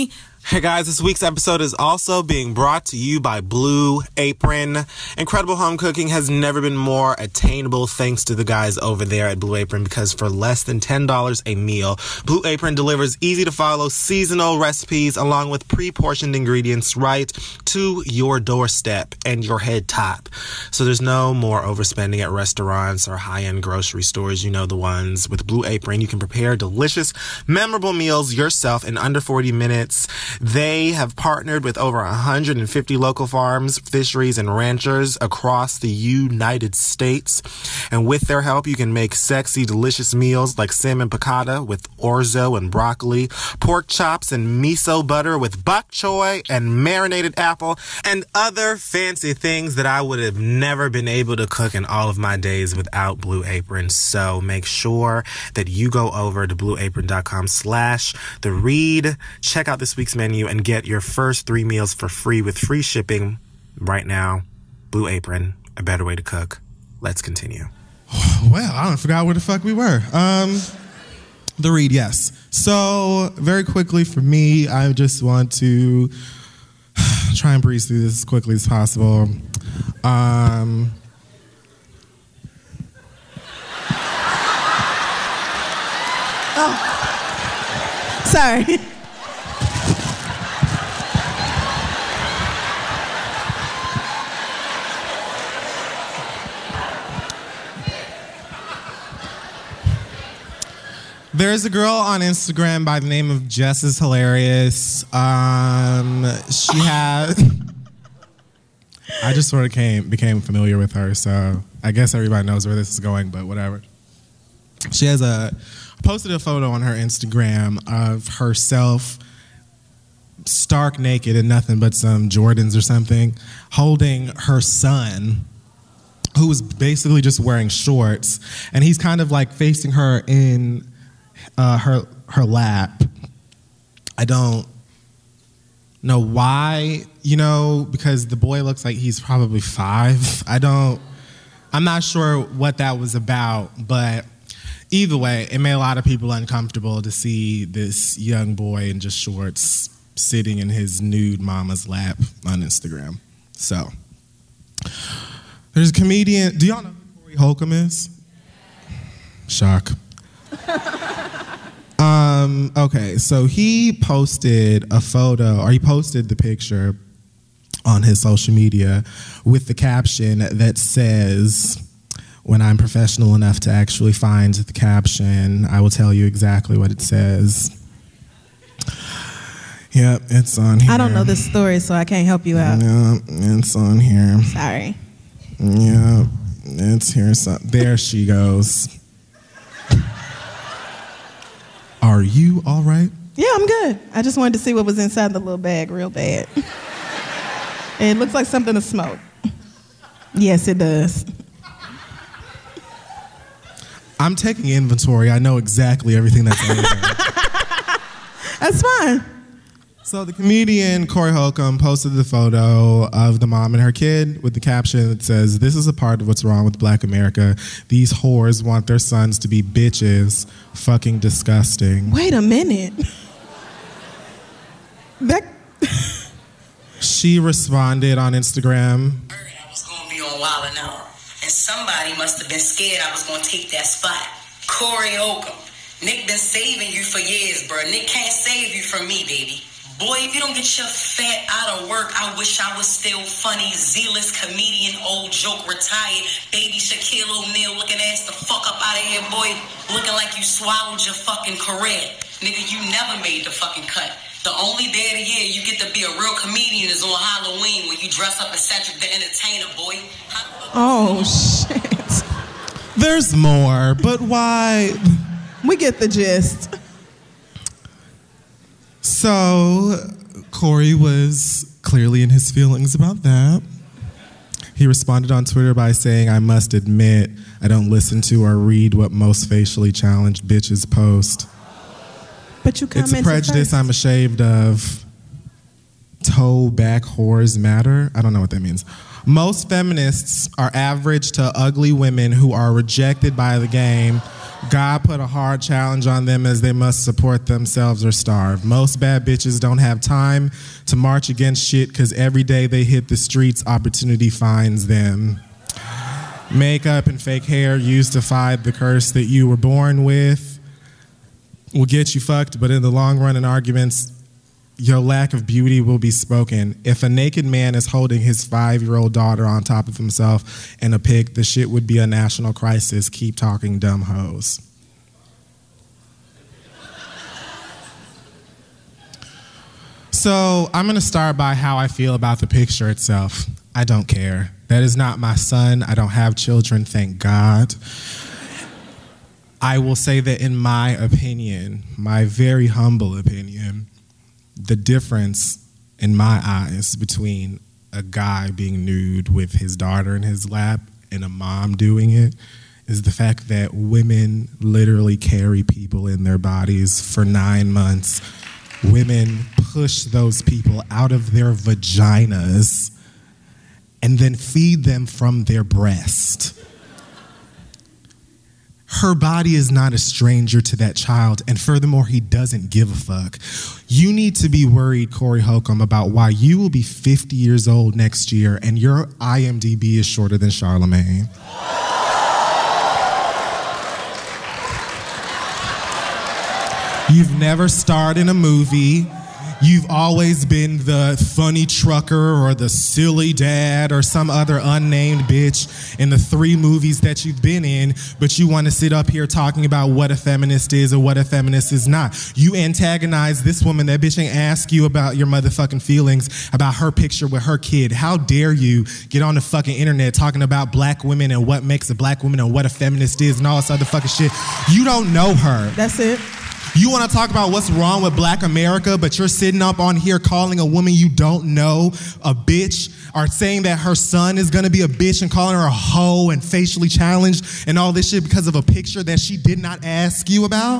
Hey guys, this week's episode is also being brought to you by Blue Apron. Incredible home cooking has never been more attainable thanks to the guys over there at Blue Apron, because for less than $10 a meal, Blue Apron delivers easy to follow seasonal recipes along with pre-portioned ingredients right to your doorstep and your head top. So there's no more overspending at restaurants or high-end grocery stores. You know the ones. With Blue Apron, you can prepare delicious, memorable meals yourself in under 40 minutes. They have partnered with over 150 local farms, fisheries, and ranchers across the United States. And with their help, you can make sexy, delicious meals like salmon piccata with orzo and broccoli, pork chops and miso butter with bok choy and marinated apple, and other fancy things that I would have never been able to cook in all of my days without Blue Apron. So make sure that you go over to blueapron.com/theread, check out this week's menu, and get your first 3 meals for free with free shipping right now. Blue Apron, a better way to cook. Let's continue. Well, I forgot where the fuck we were. The read, yes. So very quickly for me, I just want to try and breeze through this as quickly as possible. Oh, sorry. There's a girl on Instagram by the name of Jess is Hilarious. She had... I just sort of became familiar with her, so I guess everybody knows where this is going, but whatever. She has posted a photo on her Instagram of herself stark naked in nothing but some Jordans or something, holding her son, who was basically just wearing shorts, and he's kind of like facing her in her lap. I don't know why, because the boy looks like he's probably 5. I'm not sure what that was about, but either way, it made a lot of people uncomfortable to see this young boy in just shorts sitting in his nude mama's lap on Instagram. So, there's a comedian. Do y'all know who Corey Holcomb is? Shock. Okay, so he posted a photo, or he posted the picture on his social media with the caption that says, when I'm professional enough to actually find the caption, I will tell you exactly what it says. Yep, it's on here. I don't know this story, so I can't help you out. Yep, it's on here. Sorry. Yep, it's here. So, there she goes. Are you all right? Yeah, I'm good. I just wanted to see what was inside the little bag real bad. It looks like something to smoke. Yes, it does. I'm taking inventory. I know exactly everything that's in there. That's fine. So the comedian Corey Holcomb posted the photo of the mom and her kid with the caption that says, "This is a part of what's wrong with Black America. These whores want their sons to be bitches. Fucking disgusting." Wait a minute. She responded on Instagram. I was going to be on Wild 'N Out, and somebody must have been scared I was going to take that spot. Corey Holcomb. Nick been saving you for years, bro. Nick can't save you from me, baby. Boy, if you don't get your fat out of work, I wish I was still funny. Zealous comedian, old joke, retired. Baby Shaquille O'Neal looking ass the fuck up out of here, boy. Looking like you swallowed your fucking career. Nigga, you never made the fucking cut. The only day of the year you get to be a real comedian is on Halloween when you dress up as Cedric the Entertainer, boy. Oh, shit. There's more, but why? We get the gist. So, Corey was clearly in his feelings about that. He responded on Twitter by saying, "I must admit, I don't listen to or read what most facially challenged bitches post. But you commented It's a prejudice first. I'm ashamed of. toe back whores matter. I don't know what that means. Most feminists are average to ugly women who are rejected by the game. God put a hard challenge on them as they must support themselves or starve. Most bad bitches don't have time to march against shit because every day they hit the streets, opportunity finds them. Makeup and fake hair used to fight the curse that you were born with will get you fucked, but in the long run in arguments, your lack of beauty will be spoken. If a naked man is holding his 5-year-old daughter on top of himself in a pic, the shit would be a national crisis. Keep talking, dumb hoes. So I'm gonna start by how I feel about the picture itself. I don't care. That is not my son. I don't have children, thank God. I will say that in my opinion, my very humble opinion, the difference in my eyes between a guy being nude with his daughter in his lap and a mom doing it is the fact that women literally carry people in their bodies for 9 months. Women push those people out of their vaginas and then feed them from their breast. Her body is not a stranger to that child, and furthermore, he doesn't give a fuck. You need to be worried, Corey Holcomb, about why you will be 50 years old next year and your IMDb is shorter than Charlemagne. You've never starred in a movie. You've always been the funny trucker or the silly dad or some other unnamed bitch in the 3 movies that you've been in, but you want to sit up here talking about what a feminist is or what a feminist is not. You antagonize this woman. That bitch ain't ask you about your motherfucking feelings about her picture with her kid. How dare you get on the fucking internet talking about black women and what makes a black woman and what a feminist is and all this other fucking shit. You don't know her. That's it. You want to talk about what's wrong with black America, but you're sitting up on here calling a woman you don't know a bitch, or saying that her son is going to be a bitch and calling her a hoe and facially challenged and all this shit because of a picture that she did not ask you about?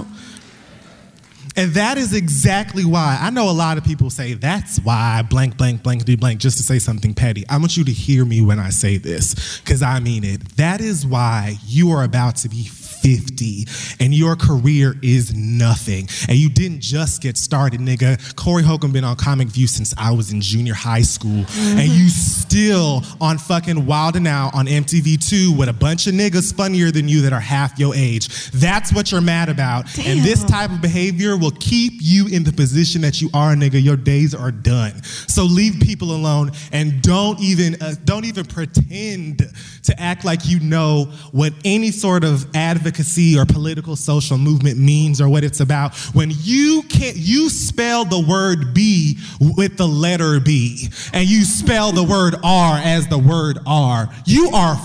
And that is exactly why. I know a lot of people say, that's why blank, blank, blankety blank, just to say something petty. I want you to hear me when I say this, because I mean it. That is why you are about to be 50 and your career is nothing. And you didn't just get started, nigga. Corey Holcomb been on Comic View since I was in junior high school. Mm-hmm. And you still on fucking Wild 'N Out on MTV2 with a bunch of niggas funnier than you that are half your age. That's what you're mad about. Damn. And this type of behavior will keep you in the position that you are, nigga. Your days are done. So leave people alone and don't even pretend to act like you know what any sort of advocacy or political social movement means or what it's about when you spell the word B with the letter B and you spell the word R as the word R. You are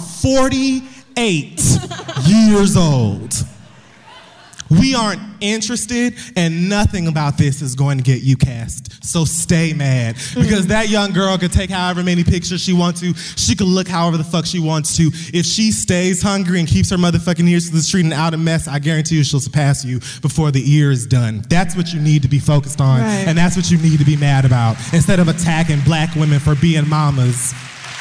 48 years old. We aren't interested, and nothing about this is going to get you cast. So stay mad, because that young girl could take however many pictures she wants to. She could look however the fuck she wants to. If she stays hungry and keeps her motherfucking ears to the street and out of mess, I guarantee you she'll surpass you before the year is done. That's what you need to be focused on, right. And that's what you need to be mad about, instead of attacking black women for being mamas.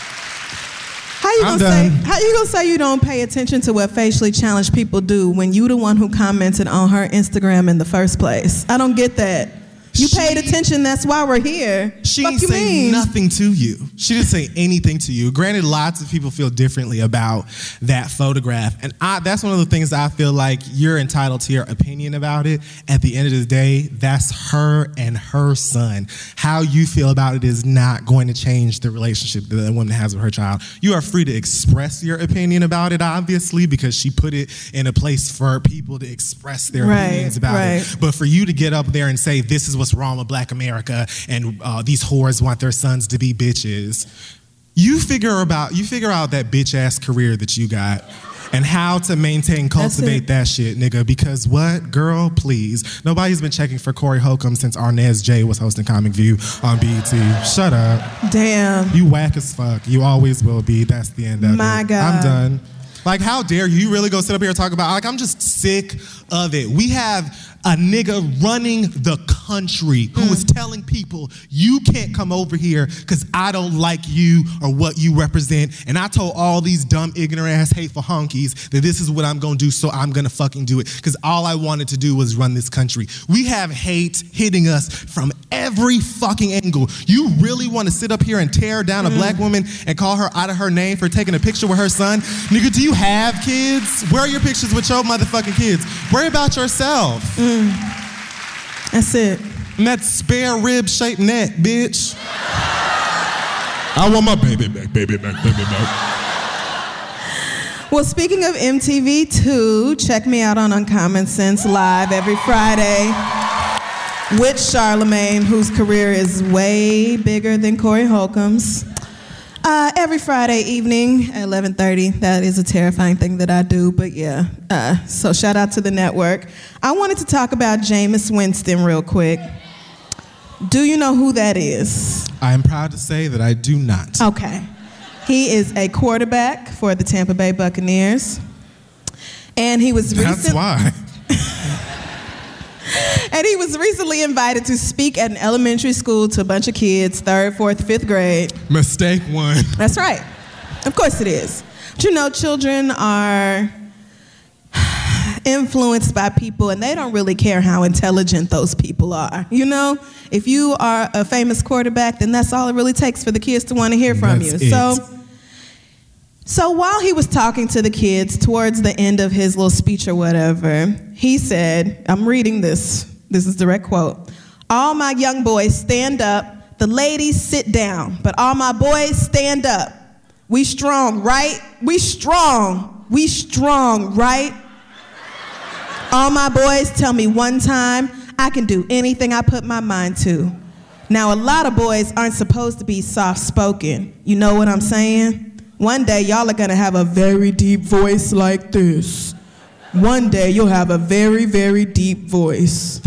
How you gonna say you don't pay attention to what facially challenged people do when you the one who commented on her Instagram in the first place? I don't get that. You paid attention, that's why we're here. She didn't say nothing to you. She didn't say anything to you. Granted, lots of people feel differently about that photograph. And that's one of the things that I feel like you're entitled to your opinion about it. At the end of the day, that's her and her son. How you feel about it is not going to change the relationship that the woman has with her child. You are free to express your opinion about it, obviously, because she put it in a place for people to express their opinions about it. But for you to get up there and say, this is what's wrong with black America and these whores want their sons to be bitches, you figure out that bitch ass career that you got and how to cultivate that shit, nigga. Because what, girl, please. Nobody's been checking for Corey Holcomb since Arnez J was hosting Comic View on BET. Shut up. Damn. You whack as fuck. You always will be. That's the end of it. My God. I'm done. Like, how dare you? You really go sit up here and talk about, like, I'm just sick of it. We have a nigga running the country who is telling people, you can't come over here because I don't like you or what you represent. And I told all these dumb, ignorant ass, hateful honkies that this is what I'm going to do, so I'm going to fucking do it because all I wanted to do was run this country. We have hate hitting us from every fucking angle. You really want to sit up here and tear down a black woman and call her out of her name for taking a picture with her son? Nigga, do you have kids? Where are your pictures with your motherfucking kids? Worry about yourself. That's it. And that spare rib shaped neck, bitch. I want my baby back, baby back, baby back. Well, speaking of MTV2, check me out on Uncommon Sense Live every Friday with Charlamagne, whose career is way bigger than Corey Holcomb's. Every Friday evening at 11:30. That is a terrifying thing that I do, but yeah. So shout out to the network. I wanted to talk about Jameis Winston real quick. Do you know who that is? I am proud to say that I do not. Okay. He is a quarterback for the Tampa Bay Buccaneers. And he was That's why. And he was recently invited to speak at an elementary school to a bunch of kids, 3rd, 4th, 5th grade. Mistake one. That's right. Of course it is. But you know, children are influenced by people and they don't really care how intelligent those people are. You know, if you are a famous quarterback, then that's all it really takes for the kids to want to hear from you. So while he was talking to the kids towards the end of his little speech or whatever, he said, I'm reading this. This is a direct quote. All my young boys stand up. The ladies sit down. But all my boys stand up. We strong, right? We strong. We strong, right? All my boys tell me one time, I can do anything I put my mind to. Now, a lot of boys aren't supposed to be soft-spoken. You know what I'm saying? One day, y'all are gonna have a very deep voice like this. One day, you'll have a very, very deep voice.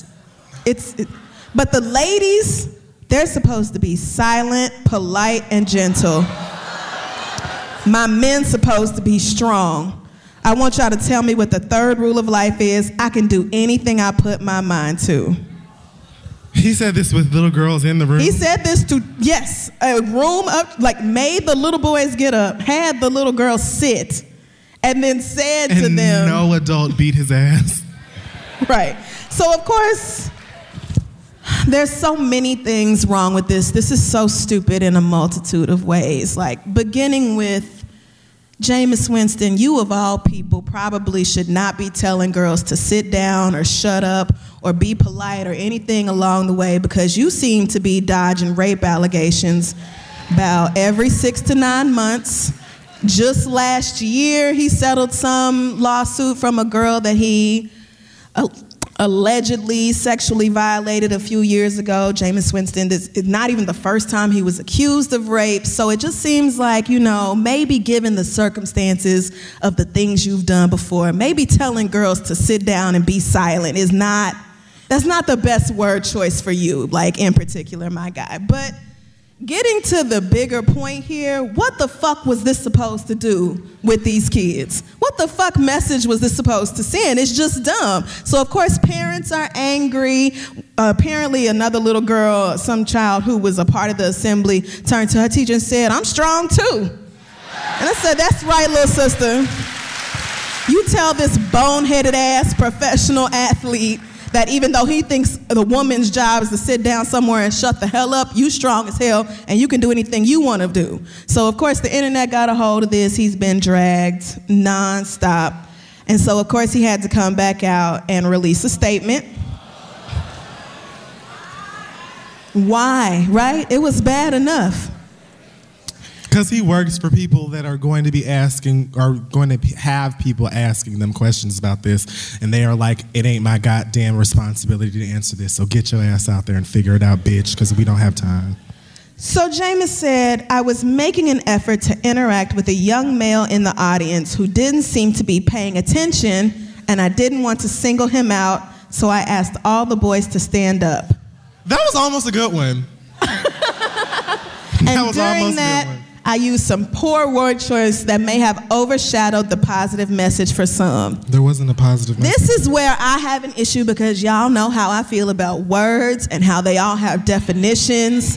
But the ladies, they're supposed to be silent, polite, and gentle. My men's supposed to be strong. I want y'all to tell me what the 3rd rule of life is. I can do anything I put my mind to. He said this with little girls in the room? He said this to, yes, a room up, like made the little boys get up, had the little girls sit, and then said to them. And no adult beat his ass. Right. So, of course, there's so many things wrong with this. This is so stupid in a multitude of ways. Like, beginning with Jameis Winston, you of all people probably should not be telling girls to sit down or shut up or be polite or anything along the way because you seem to be dodging rape allegations about every 6 to 9 months. Just last year, he settled some lawsuit from a girl that he allegedly sexually violated a few years ago. Jameis Winston, this is not even the first time he was accused of rape. So it just seems like, you know, maybe given the circumstances of the things you've done before, maybe telling girls to sit down and be silent that's not the best word choice for you, like in particular, my guy. But getting to the bigger point here, what the fuck was this supposed to do with these kids? What the fuck message was this supposed to send? It's just dumb. So, of course, parents are angry. Apparently, another little girl, some child who was a part of the assembly, turned to her teacher and said, I'm strong too. And I said, that's right, little sister. You tell this boneheaded ass professional athlete that even though he thinks the woman's job is to sit down somewhere and shut the hell up, you strong as hell and you can do anything you want to do. So, of course, the internet got a hold of this. He's been dragged nonstop. And so, of course, he had to come back out and release a statement. Why, right? It was bad enough. Because he works for people that are going to be asking, or going to have people asking them questions about this, and they are like, it ain't my goddamn responsibility to answer this, so get your ass out there and figure it out, bitch, because we don't have time. So Jameis said, I was making an effort to interact with a young male in the audience who didn't seem to be paying attention, and I didn't want to single him out, so I asked all the boys to stand up. That was almost a good one. And during that, I used some poor word choice that may have overshadowed the positive message for some. There wasn't a positive message. This is where I have an issue because y'all know how I feel about words and how they all have definitions.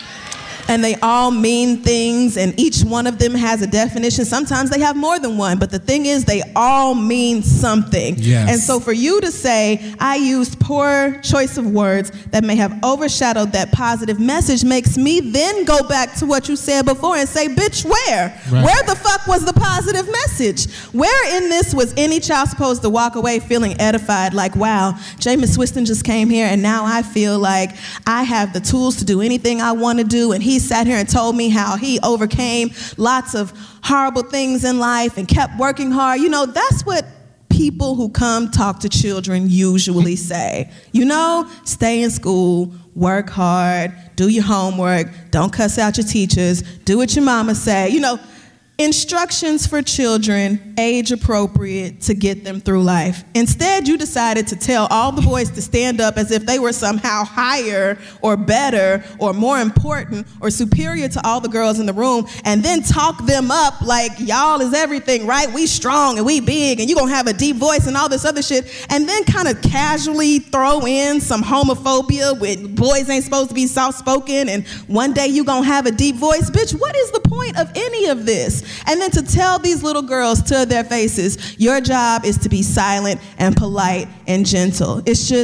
And they all mean things, and each one of them has a definition. Sometimes they have more than one, but the thing is, they all mean something. Yes. And so for you to say, I used poor choice of words that may have overshadowed that positive message makes me then go back to what you said before and say, bitch, where? Right. Where the fuck was the positive message? Where in this was any child supposed to walk away feeling edified, like, wow, Jameis Winston just came here, and now I feel like I have the tools to do anything I want to do, and he sat here and told me how he overcame lots of horrible things in life and kept working hard. You know, that's what people who come talk to children usually say. You know, stay in school, work hard, do your homework, don't cuss out your teachers, do what your mama say. You know, instructions for children, age appropriate to get them through life. Instead, you decided to tell all the boys to stand up as if they were somehow higher or better or more important or superior to all the girls in the room, and then talk them up like y'all is everything, right? We strong and we big and you gonna have a deep voice and all this other shit, and then kind of casually throw in some homophobia with boys ain't supposed to be soft-spoken and one day you gonna have a deep voice. Bitch, what is the point of any of this? And then to tell these little girls to their faces, your job is to be silent and polite and gentle.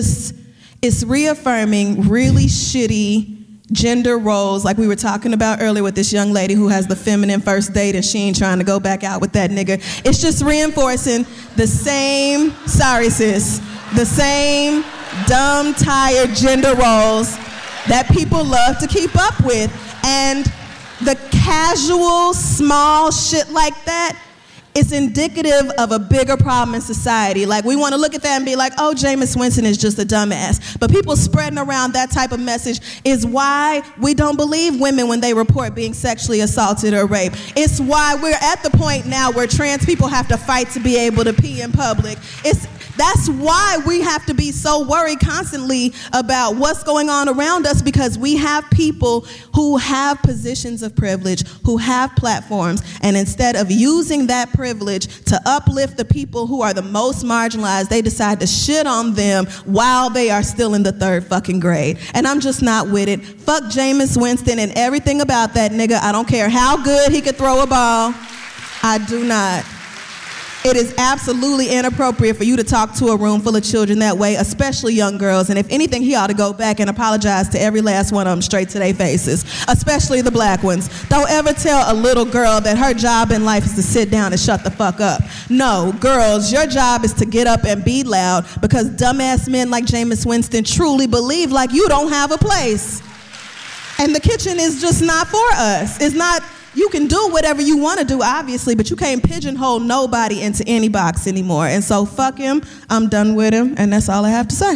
It's reaffirming really shitty gender roles like we were talking about earlier with this young lady who has the feminine first date and she ain't trying to go back out with that nigga. It's just reinforcing the same, sorry sis, the same dumb, tired gender roles that people love to keep up with. And the casual, small shit like that is indicative of a bigger problem in society. Like, we want to look at that and be like, oh, Jameis Winston is just a dumbass. But people spreading around that type of message is why we don't believe women when they report being sexually assaulted or raped. It's why we're at the point now where trans people have to fight to be able to pee in public. That's why we have to be so worried constantly about what's going on around us, because we have people who have positions of privilege, who have platforms, and instead of using that privilege to uplift the people who are the most marginalized, they decide to shit on them while they are still in the third fucking grade. And I'm just not with it. Fuck Jameis Winston and everything about that nigga. I don't care how good he could throw a ball. I do not. It is absolutely inappropriate for you to talk to a room full of children that way, especially young girls. And if anything, he ought to go back and apologize to every last one of them straight to their faces, especially the black ones. Don't ever tell a little girl that her job in life is to sit down and shut the fuck up. No, girls, your job is to get up and be loud, because dumbass men like Jameis Winston truly believe like you don't have a place. And the kitchen is just not for us. It's not. You can do whatever you want to do, obviously, but you can't pigeonhole nobody into any box anymore. And so fuck him, I'm done with him, and that's all I have to say.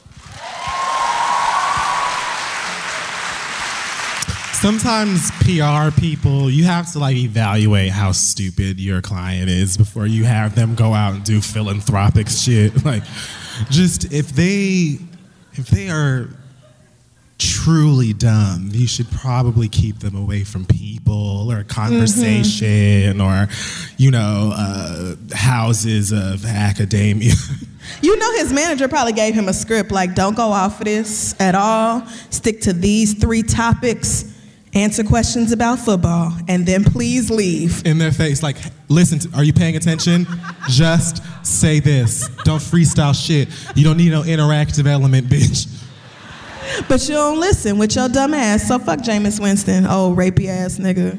Sometimes PR people, you have to like evaluate how stupid your client is before you have them go out and do philanthropic shit. Like, just if they are truly dumb, you should probably keep them away from people or conversation or, you know, houses of academia. You know, his manager probably gave him a script like, don't go off of this at all. Stick to these 3 topics. Answer questions about football, and then please leave. In their face, like, listen, are you paying attention? Just say this. Don't freestyle shit. You don't need no interactive element, bitch. But you don't listen with your dumb ass, so fuck Jameis Winston, old rapey ass nigga.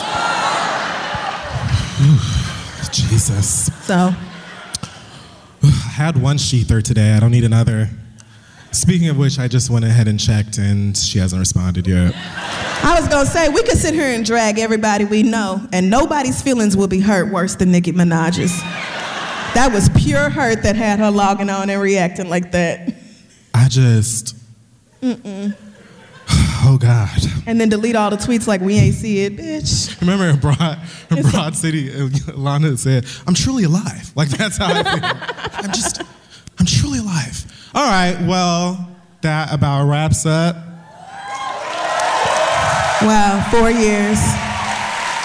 Jesus. So. I had one sheather today, I don't need another. Speaking of which, I just went ahead and checked and she hasn't responded yet. I was gonna say, we could sit here and drag everybody we know and nobody's feelings will be hurt worse than Nicki Minaj's. That was pure hurt that had her logging on and reacting like that. I just... Oh, God. And then delete all the tweets like we ain't see it, bitch. Remember in Broad City, Lana said, I'm truly alive. Like, that's how I feel. I'm truly alive. All right, well, that about wraps up. Wow, 4 years.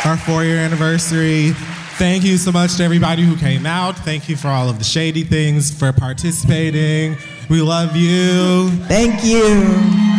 our 4-year anniversary. Thank you so much to everybody who came out. Thank you for all of the shady things, for participating. We love you. Thank you.